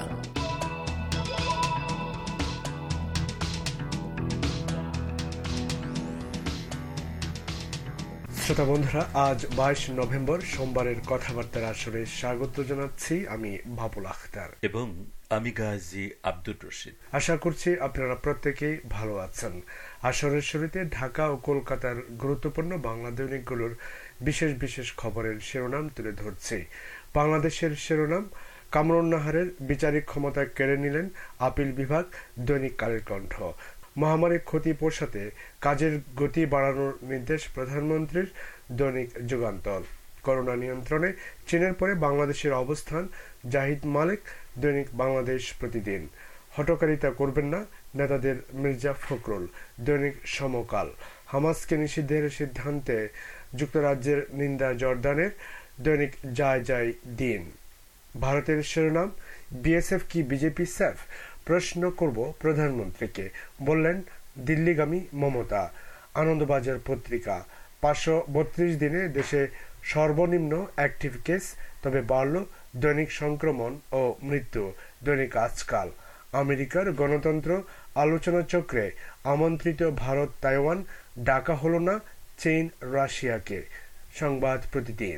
শ্রোতা বন্ধুরা, আজ বাইশ নভেম্বর সোমবারের কথাবার্তার আসরে স্বাগত জানাচ্ছি আমি বাবুল আখতার এবং আমি গাজী আব্দুর রশিদ। আশা করছি আপনারা প্রত্যেকেই ভালো আছেন। আসরের শুরুতে ঢাকা ও কলকাতার গুরুত্বপূর্ণ বাংলা দৈনিকগুলোর বিশেষ বিশেষ খবরের শিরোনাম তুলে ধরছি। বাংলাদেশের শিরোনাম, কামরুন নাহারের বিচারিক ক্ষমতা কেড়ে নিলেন আপিল বিভাগ, দৈনিক কালের কণ্ঠ। মহামারীর ক্ষতি পোষাতে কাজের গতি বাড়ানোর নির্দেশ প্রধানমন্ত্রীর, দৈনিক যুগান্তর। করোনা নিয়ন্ত্রণে চীনের পরে বাংলাদেশের অবস্থান, জাহিদ মালিক, দৈনিক বাংলাদেশ প্রতিদিন। হটকারিতা করবেন না নেতাদের, মির্জা ফখরুল, দৈনিক সমকাল। হামাসকে নিষিদ্ধের সিদ্ধান্তে যুক্তরাজ্যের নিন্দা জর্দানের, দৈনিক যায় যায় দিন। ভারতের শিরোনাম, বিএসএফ কি বিজেপি সেফ? প্রশ্ন করব প্রধানমন্ত্রীকে, বললেন দিল্লিগামী মমতা। আনন্দবাজার পত্রিকা, পাঁচশো বত্রিশ দিনে দেশে সর্বনিম্ন অ্যাক্টিভ কেস, তবে বাড়ল দৈনিক সংক্রমণ ও মৃত্যু, দৈনিক আজকাল। আমেরিকার গণতন্ত্র আলোচনা চক্রে আমন্ত্রিত ভারত তাইওয়ান, ডাকা হল না চীন রাশিয়াকে, সংবাদ প্রতিদিন।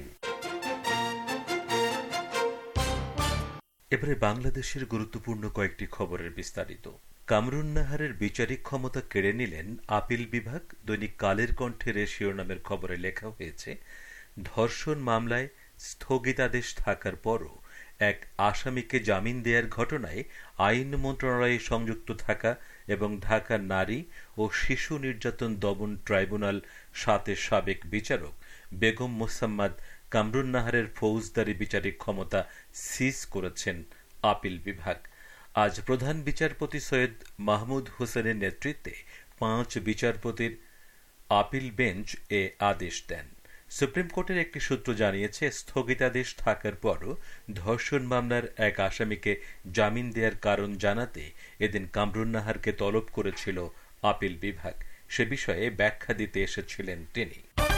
এবারে বাংলাদেশের গুরুত্বপূর্ণ কয়েকটি খবরের বিস্তারিত। কামরুন নাহারের বিচারিক ক্ষমতা কেড়ে নিলেন আপিল বিভাগ, দৈনিক কালের কণ্ঠের শিরোনামের খবরে লেখা হয়েছে, ধর্ষণ মামলায় স্থগিতাদেশ থাকার পরও এক আসামিকে জামিন দেওয়ার ঘটনায় আইন মন্ত্রণালয়ে সংযুক্ত থাকা এবং ঢাকা নারী ও শিশু নির্যাতন দমন ট্রাইব্যুনাল সাতের সাবেক বিচারক বেগম মোসাম্মদ কামরুন নাহারের ফৌজদারি বিচারিক ক্ষমতা সিজ করেছেন আপিল বিভাগ। আজ প্রধান বিচারপতি সৈয়দ মাহমুদ হোসেনের নেতৃত্বে পাঁচ বিচারপতির আপিল বেঞ্চ এ আদেশ দেন। সুপ্রিম কোর্টের একটি সূত্র জানিয়েছে, স্থগিতাদেশ থাকার পরও ধর্ষণ মামলার এক আসামিকে জামিন দেওয়ার কারণ জানাতে এদিন কামরুন নাহারকে তলব করেছিল আপিল বিভাগ। সে বিষয়ে ব্যাখ্যা দিতে এসেছিলেন তিনি।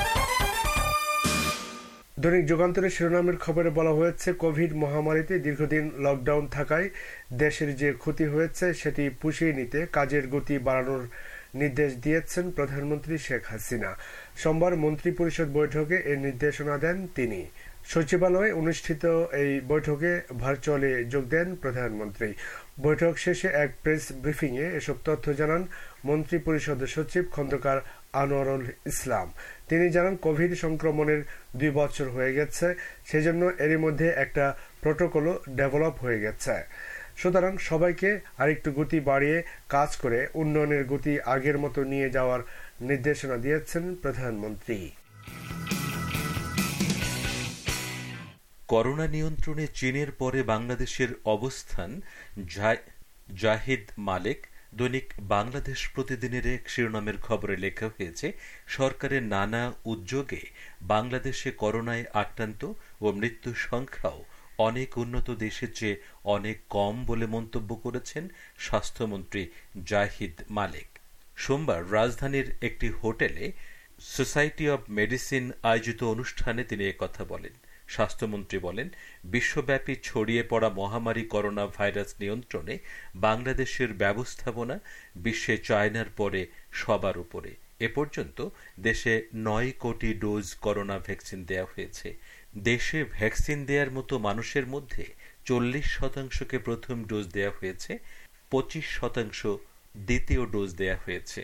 দৈনিক যুগান্তরের শিরোনামের খবরে বলা হয়েছে, কোভিড মহামারীতে দীর্ঘদিন লকডাউন থাকায় দেশের যে ক্ষতি হয়েছে সেটি পুষিয়ে নিতে কাজের গতি বাড়ানোর নির্দেশ দিয়েছেন প্রধানমন্ত্রী শেখ হাসিনা। সোমবার মন্ত্রিপরিষদ বৈঠকে এর নির্দেশনা দেন তিনি। সচিবালয়ে অনুষ্ঠিত এই বৈঠকে ভার্চুয়ালি যোগ দেন প্রধানমন্ত্রী। বৈঠক শেষে এক প্রেস ব্রিফিংয়ে এসব তথ্য জানান মন্ত্রিপরিষদ সচিব খন্দকার আনোয়ারুল ইসলাম। তিনি জানান, কোভিড সংক্রমণের দুই বছর হয়ে গেছে, সেজন্য এরই মধ্যে একটা প্রোটোকলও ডেভেলপ হয়ে গেছে। সুতরাং সবাইকে আরেকটু গতি বাড়িয়ে কাজ করে উন্নয়নের গতি আগের মতো নিয়ে যাওয়ার নির্দেশনা দিয়েছেন প্রধানমন্ত্রী। করোনা নিয়ন্ত্রণে চীনের পরে বাংলাদেশের অবস্থান, জাহিদ মালেক দৈনিক বাংলাদেশ প্রতিদিনের এক শিরোনামের খবরে লেখা হয়েছে, সরকারের নানা উদ্যোগে বাংলাদেশে করোনায় আক্রান্ত ও মৃত্যুর সংখ্যাও অনেক উন্নত দেশের চেয়ে অনেক কম বলে মন্তব্য করেছেন স্বাস্থ্যমন্ত্রী জাহিদ মালেক। সোমবার রাজধানীর একটি হোটেলে সোসাইটি অব মেডিসিন আয়োজিত অনুষ্ঠানে তিনি একথা বলেন। স্বাস্থ্যমন্ত্রী বলেন, বিশ্বব্যাপী ছড়িয়ে পড়া মহামারী করোনা ভাইরাস নিয়ন্ত্রণে বাংলাদেশের ব্যবস্থাপনা বিশ্বে চায়নার পরে সবার উপরে। এ পর্যন্ত দেশে নয় কোটি ডোজ করোনা ভ্যাকসিন দেওয়া হয়েছে। দেশে ভ্যাকসিন দেওয়ার মতো মানুষের মধ্যে চল্লিশ শতাংশকে প্রথম ডোজ দেওয়া হয়েছে, পঁচিশ শতাংশ দ্বিতীয় ডোজ দেওয়া হয়েছে।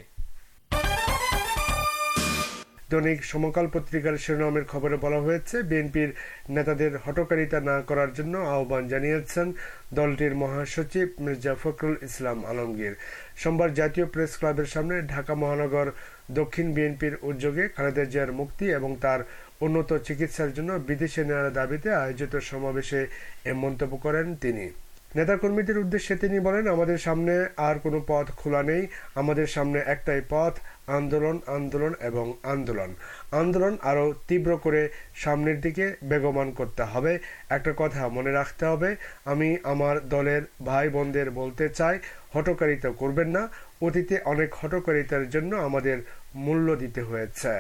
দৈনিক সমকাল পত্রিকার শিরোনামের খবরে বলা হয়েছে, বিএনপির নেতাদের হটকারিতা না করার জন্য আহ্বান জানিয়েছেন দলটির মহাসচিব মির্জা ফখরুল ইসলাম আলমগীর। সোমবার জাতীয় প্রেস ক্লাবের সামনে ঢাকা মহানগর দক্ষিণ বিএনপির উদ্যোগে খালেদা জিয়ার মুক্তি এবং তার উন্নত চিকিৎসার জন্য বিদেশে নেওয়ার দাবিতে আয়োজিত সমাবেশে এ মন্তব্য করেন তিনি। নেতাকর্মীদের উদ্দেশ্যে তিনি বলেন, আমাদের সামনে আর কোনো পথ খোলা নেই, আমাদের সামনে একটাই পথ, আন্দোলন, আন্দোলন এবং আন্দোলন। আন্দোলন আরো তীব্র করে সামনের দিকে বেগমান করতে হবে। একটা কথা মনে রাখতে হবে, আমি আমার দলের ভাই বোনদের বলতে চাই, হটকারিতা করবেন না। অতীতে অনেক হটকারিতার জন্য আমাদের মূল্য দিতে হয়েছে।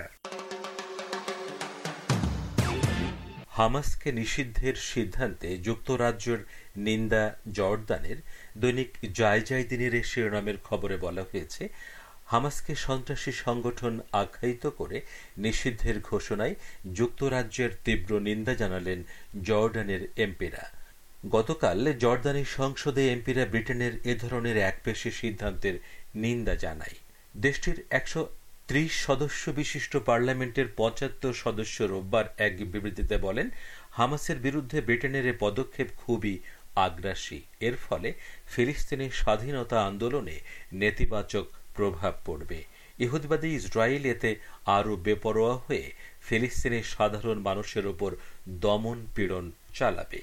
হামাসকে নিষিদ্ধের সিদ্ধান্তে যুক্তরাজ্যের নিন্দা জর্দানের। দৈনিক জায়জায় দিনের শিরোনামের খবরে বলা হয়েছে, হামাসকে সন্ত্রাসী সংগঠন আখ্যায়িত করে নিষিদ্ধের ঘোষণায় যুক্তরাজ্যের তীব্র নিন্দা জানালেন জর্ডানের এমপিরা। গতকাল জর্দানের সংসদে এমপিরা ব্রিটেনের এ ধরনের একপেশে সিদ্ধান্তের নিন্দা জানায়। দেশটির একশো ত্রিশ সদস্য বিশিষ্ট পার্লামেন্টের পঁচাত্তর সদস্য রোববার এক বিবৃতিতে বলেন, হামাসের বিরুদ্ধে ব্রিটেনের এ পদক্ষেপ খুবই আগ্রাসী। এর ফলে ফিলিস্তিনের স্বাধীনতা আন্দোলনে নেতিবাচক প্রভাব পড়বে। ইহুদিবাদী ইসরায়েল এতে আরো বেপরোয়া হয়ে ফিলিস্তিনের সাধারণ মানুষের উপর দমন পীড়ন চালাবে।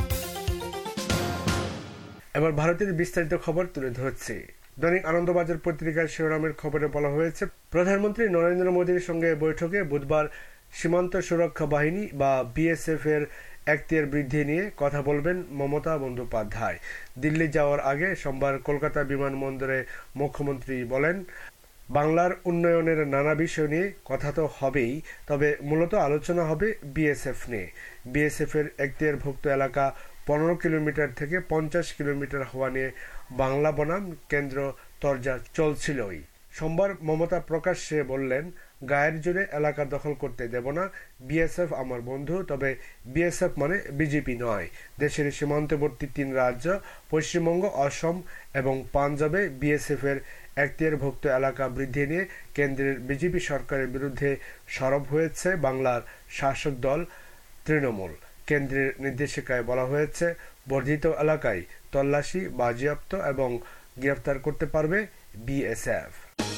এবার ভারতের বিস্তারিত খবর তুলে ধরছি। দৈনিক আনন্দবাজার পত্রিকার শিরোনামের খবরে বলা হয়েছে, প্রধানমন্ত্রী নরেন্দ্র মোদীর সঙ্গে বৈঠকে বুধবার সীমান্ত সুরক্ষা বাহিনী বা বিএসএফ এর এখতিয়ার বৃদ্ধি নিয়ে কথা বলবেন মমতা বন্দ্যোপাধ্যায়। দিল্লি যাওয়ার আগে সোমবার কলকাতা বিমানবন্দরে মুখ্যমন্ত্রী বলেন, বাংলার উন্নয়নের নানা বিষয় নিয়ে কথা তো হবেই, তবে মূলত আলোচনা হবে বিএসএফ নিয়ে। বিএসএফ এর এখতিয়ারভুক্ত এলাকা পনেরো কিলোমিটার থেকে পঞ্চাশ কিলোমিটার হওয়া নিয়ে বাংলা বনাম কেন্দ্র তরজা চলছিলই। সোমবার মমতা প্রকাশ্যে বললেন, গায়ের জোরে এলাকা দখল করতে দেব না, বিএসএফ আমার বন্ধু, তবে বিএসএফ মানে বিজেপি নয়। দেশের সীমান্তবর্তী তিন রাজ্য পশ্চিমবঙ্গ, অসম এবং পাঞ্জাবে বিএসএফ এর এখতিয়ারভুক্ত এলাকা বৃদ্ধি নিয়ে কেন্দ্রের বিজেপি সরকারের বিরুদ্ধে সরব হয়েছে বাংলার শাসক দল তৃণমূল। কেন্দ্রের নির্দেশিকায় বলা হয়েছে, বর্ধিত এলাকায় তল্লাশি, বাজেয়াপ্ত এবং গ্রেফতার করতে পারবে বিএসএফ।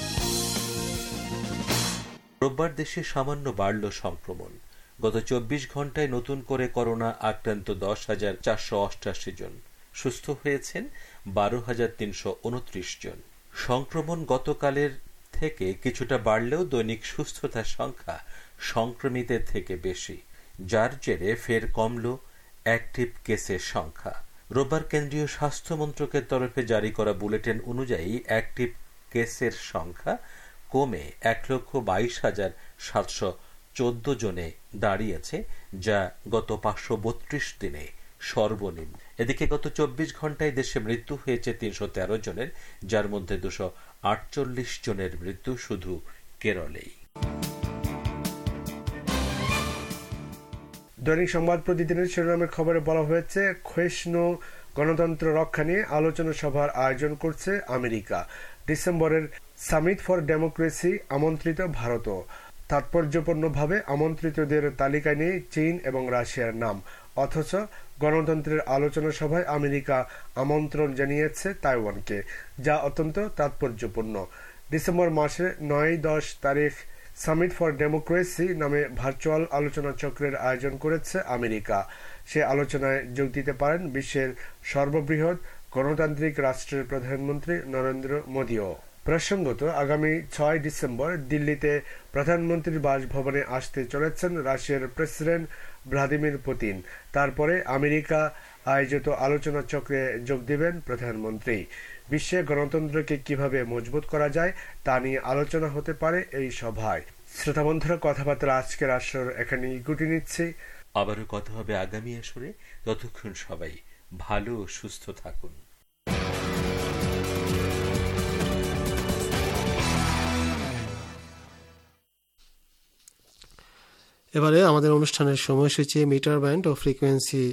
রোববার দেশে সামান্য বাড়ল সংক্রমণ। গত চব্বিশ ঘন্টায় নতুন করে করোনা আক্রান্ত দশ হাজার চারশো অষ্টাশি জন, সুস্থ হয়েছেন বারো হাজার তিনশো উনত্রিশ জন। সংক্রমণ গতকালের থেকে কিছুটা বাড়লেও দৈনিক সুস্থতার সংখ্যা সংক্রমিতের থেকে বেশি, যার জেরে ফের কমল অ্যাক্টিভ কেসের সংখ্যা। রোববার কেন্দ্রীয় স্বাস্থ্য মন্ত্রকের তরফে জারি করা বুলেটিন অনুযায়ী অ্যাক্টিভ কেসের সংখ্যা কমে এক লক্ষ বাইশ হাজার সাতশো চোদ্দ জনে দাঁড়িয়েছে, যা গত পাঁচশো বত্রিশ দিনে সর্বনিম্ন। এদিকে গত চব্বিশ ঘন্টায় দেশে মৃত্যু হয়েছে তিনশো তেরো জনের, যার মধ্যে দুশো আটচল্লিশ জনের মৃত্যু শুধু কেরলেই। দৈনিক সংবাদ প্রতিদিনের শিরোনামের খবরে বলা হয়েছে, ক্ষয়িষ্ণু গণতন্ত্র রক্ষা নিয়ে আলোচনা সভার আয়োজন করছে আমেরিকা। ডিসেম্বরের সামিট ফর ডেমোক্রেসি আমন্ত্রিত ভারতও। তাৎপর্যপূর্ণভাবে আমন্ত্রিতদের তালিকায় নেই চীন এবং রাশিয়ার নাম, অথচ গণতন্ত্রের আলোচনা সভায় আমেরিকা আমন্ত্রণ জানিয়েছে তাইওয়ানকে, যা অত্যন্ত তাৎপর্যপূর্ণ। ডিসেম্বর মাসে নয় দশ তারিখ সামিট ফর ডেমোক্রেসি নামে ভার্চুয়াল আলোচনা চক্রের আয়োজন করেছে আমেরিকা। সে আলোচনায় যোগ দিতে পারেন বিশ্বের সর্ববৃহৎ গণতান্ত্রিক রাষ্ট্রের প্রধানমন্ত্রী নরেন্দ্র মোদীও। প্রসঙ্গত, আগামী ছয় ডিসেম্বর দিল্লিতে প্রধানমন্ত্রীর বাসভবনে আসতে চলেছেন রাশিয়ার প্রেসিডেন্ট ভ্লাদিমির পুতিন। তারপরে আমেরিকা আয়োজিত আলোচনা চক্রে যোগ দিবেন প্রধানমন্ত্রী। বিশ্বে গণতন্ত্রকে কিভাবে মজবুত করা যায় তা নিয়ে আলোচনা হতে পারে এই সভায়। শ্রোতা বন্ধুরা, কথাবার্তা আজকের আসর এখানেই গুটি নিচ্ছি। আবারও কথা হবে আগামী আসরে। ততক্ষণ সবাই ভালো ও সুস্থ থাকুন। এবারে আমাদের অনুষ্ঠানের সময়সূচি মিটার ব্যান্ড ও ফ্রিকোয়েন্সি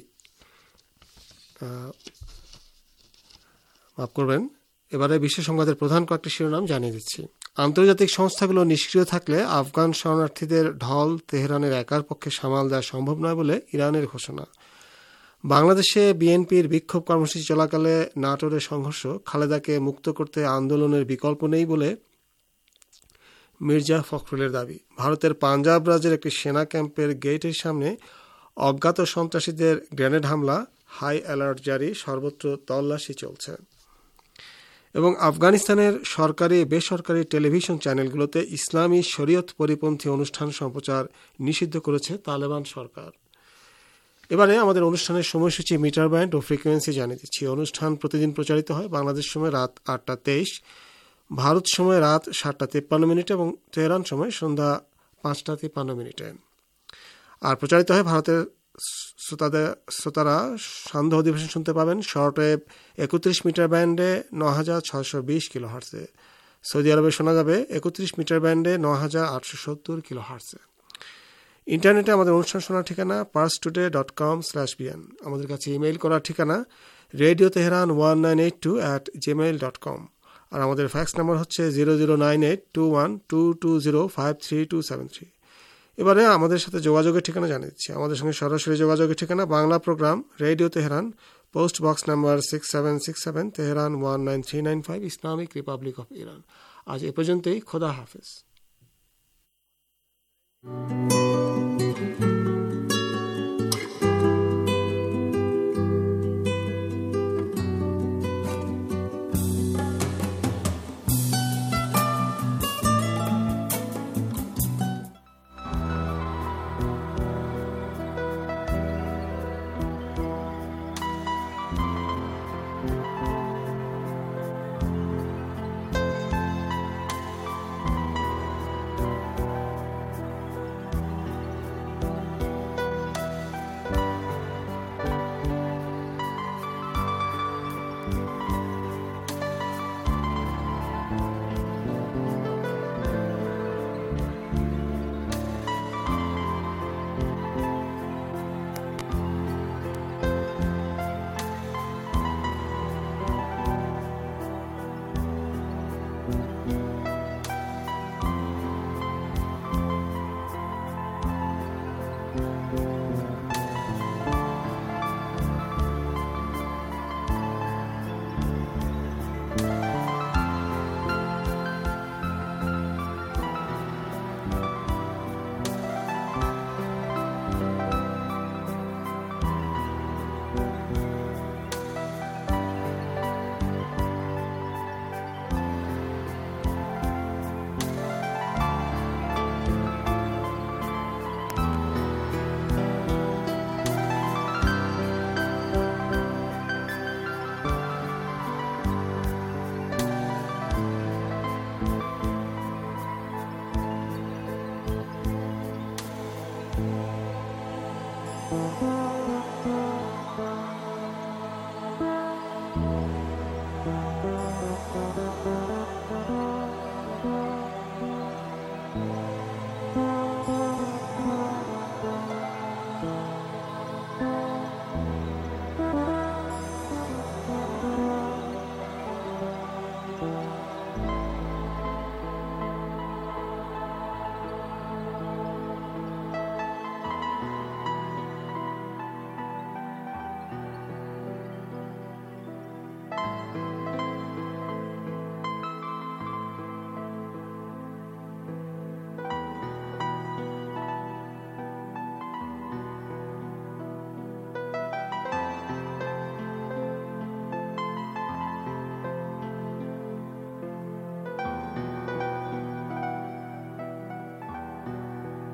মাফ করবেন এবারে বিশ্ব সংবাদের প্রধান কয়েকটি শিরোনাম জানিয়ে দিচ্ছি। আন্তর্জাতিক সংস্থাগুলো নিষ্ক্রিয় থাকলে আফগান শরণার্থীদের ঢল তেহরানের একার পক্ষে সামাল দেওয়া সম্ভব নয় বলে ইরানের ঘোষণা। বাংলাদেশে বিএনপির বিক্ষোভ কর্মসূচি চলাকালে নাটোরে সংঘর্ষ, খালেদাকে মুক্ত করতে আন্দোলনের বিকল্প নেই বলে মির্জা ফখরুলের দাবি। ভারতের পাঞ্জাব রাজ্যের একটি সেনা ক্যাম্পের গেটের সামনে অজ্ঞাত সন্ত্রাসীদের গ্রেনেড হামলা, হাই অ্যালার্ট জারি, সর্বত্র তল্লাশি চলছে। এবং আফগানিস্তানের সরকারি বেসরকারি টেলিভিশন চ্যানেলগুলোতে ইসলামী শরীয়ত পরিপন্থী অনুষ্ঠান সম্প্রচার নিষিদ্ধ করেছে তালেবান সরকার। এবারে আমাদের অনুষ্ঠানের সময়সূচি মিটার ব্যান্ড ও ফ্রিকোয়েন্সি জানিয়ে দিচ্ছি। অনুষ্ঠান প্রতিদিন প্রচারিত হয় বাংলাদেশ সময় রাত আটটা তেইশ, ভারত সময় রাত সাতটা তিপ্পান্ন মিনিটে এবং তেহরান সময় সন্ধ্যা পাঁচটা তিপ্পান্ন মিনিটে। আর প্রচারিত হয় ভারতের শ্রোতাদের শ্রোতারা সান্ধ্য অধিবেশন শুনতে পাবেন শর্ট ওয়েভ একত্রিশ মিটার ব্যান্ডে ন হাজার ছয়শো বিশ কিলো হার্টসে। সৌদি আরবে শোনা যাবে একত্রিশ মিটার ব্যান্ডে ন হাজার আটশো সত্তর কিলো হার্টসে। ইন্টারনেটে আমাদের অনুষ্ঠান শোনার ঠিকানা Pars Today dot com slash BN. আমাদের কাছে ইমেইল করার ঠিকানা radio Tehran one nine eight two at Gmail dot com. আর আমাদের ফ্যাক্স নাম্বার হচ্ছে zero zero nine eight two one two two zero five three two seven three. এবারে আমাদের সাথে যোগাযোগের ঠিকানা জানিয়ে দিচ্ছি। আমাদের সঙ্গে সরাসরি যোগাযোগের ঠিকানা Bangla programme radio Tehran, post box number six seven six seven, Tehran one nine three nine five, Islamic republic of Iran. আজ এ পর্যন্তই। খোদা হাফেজ।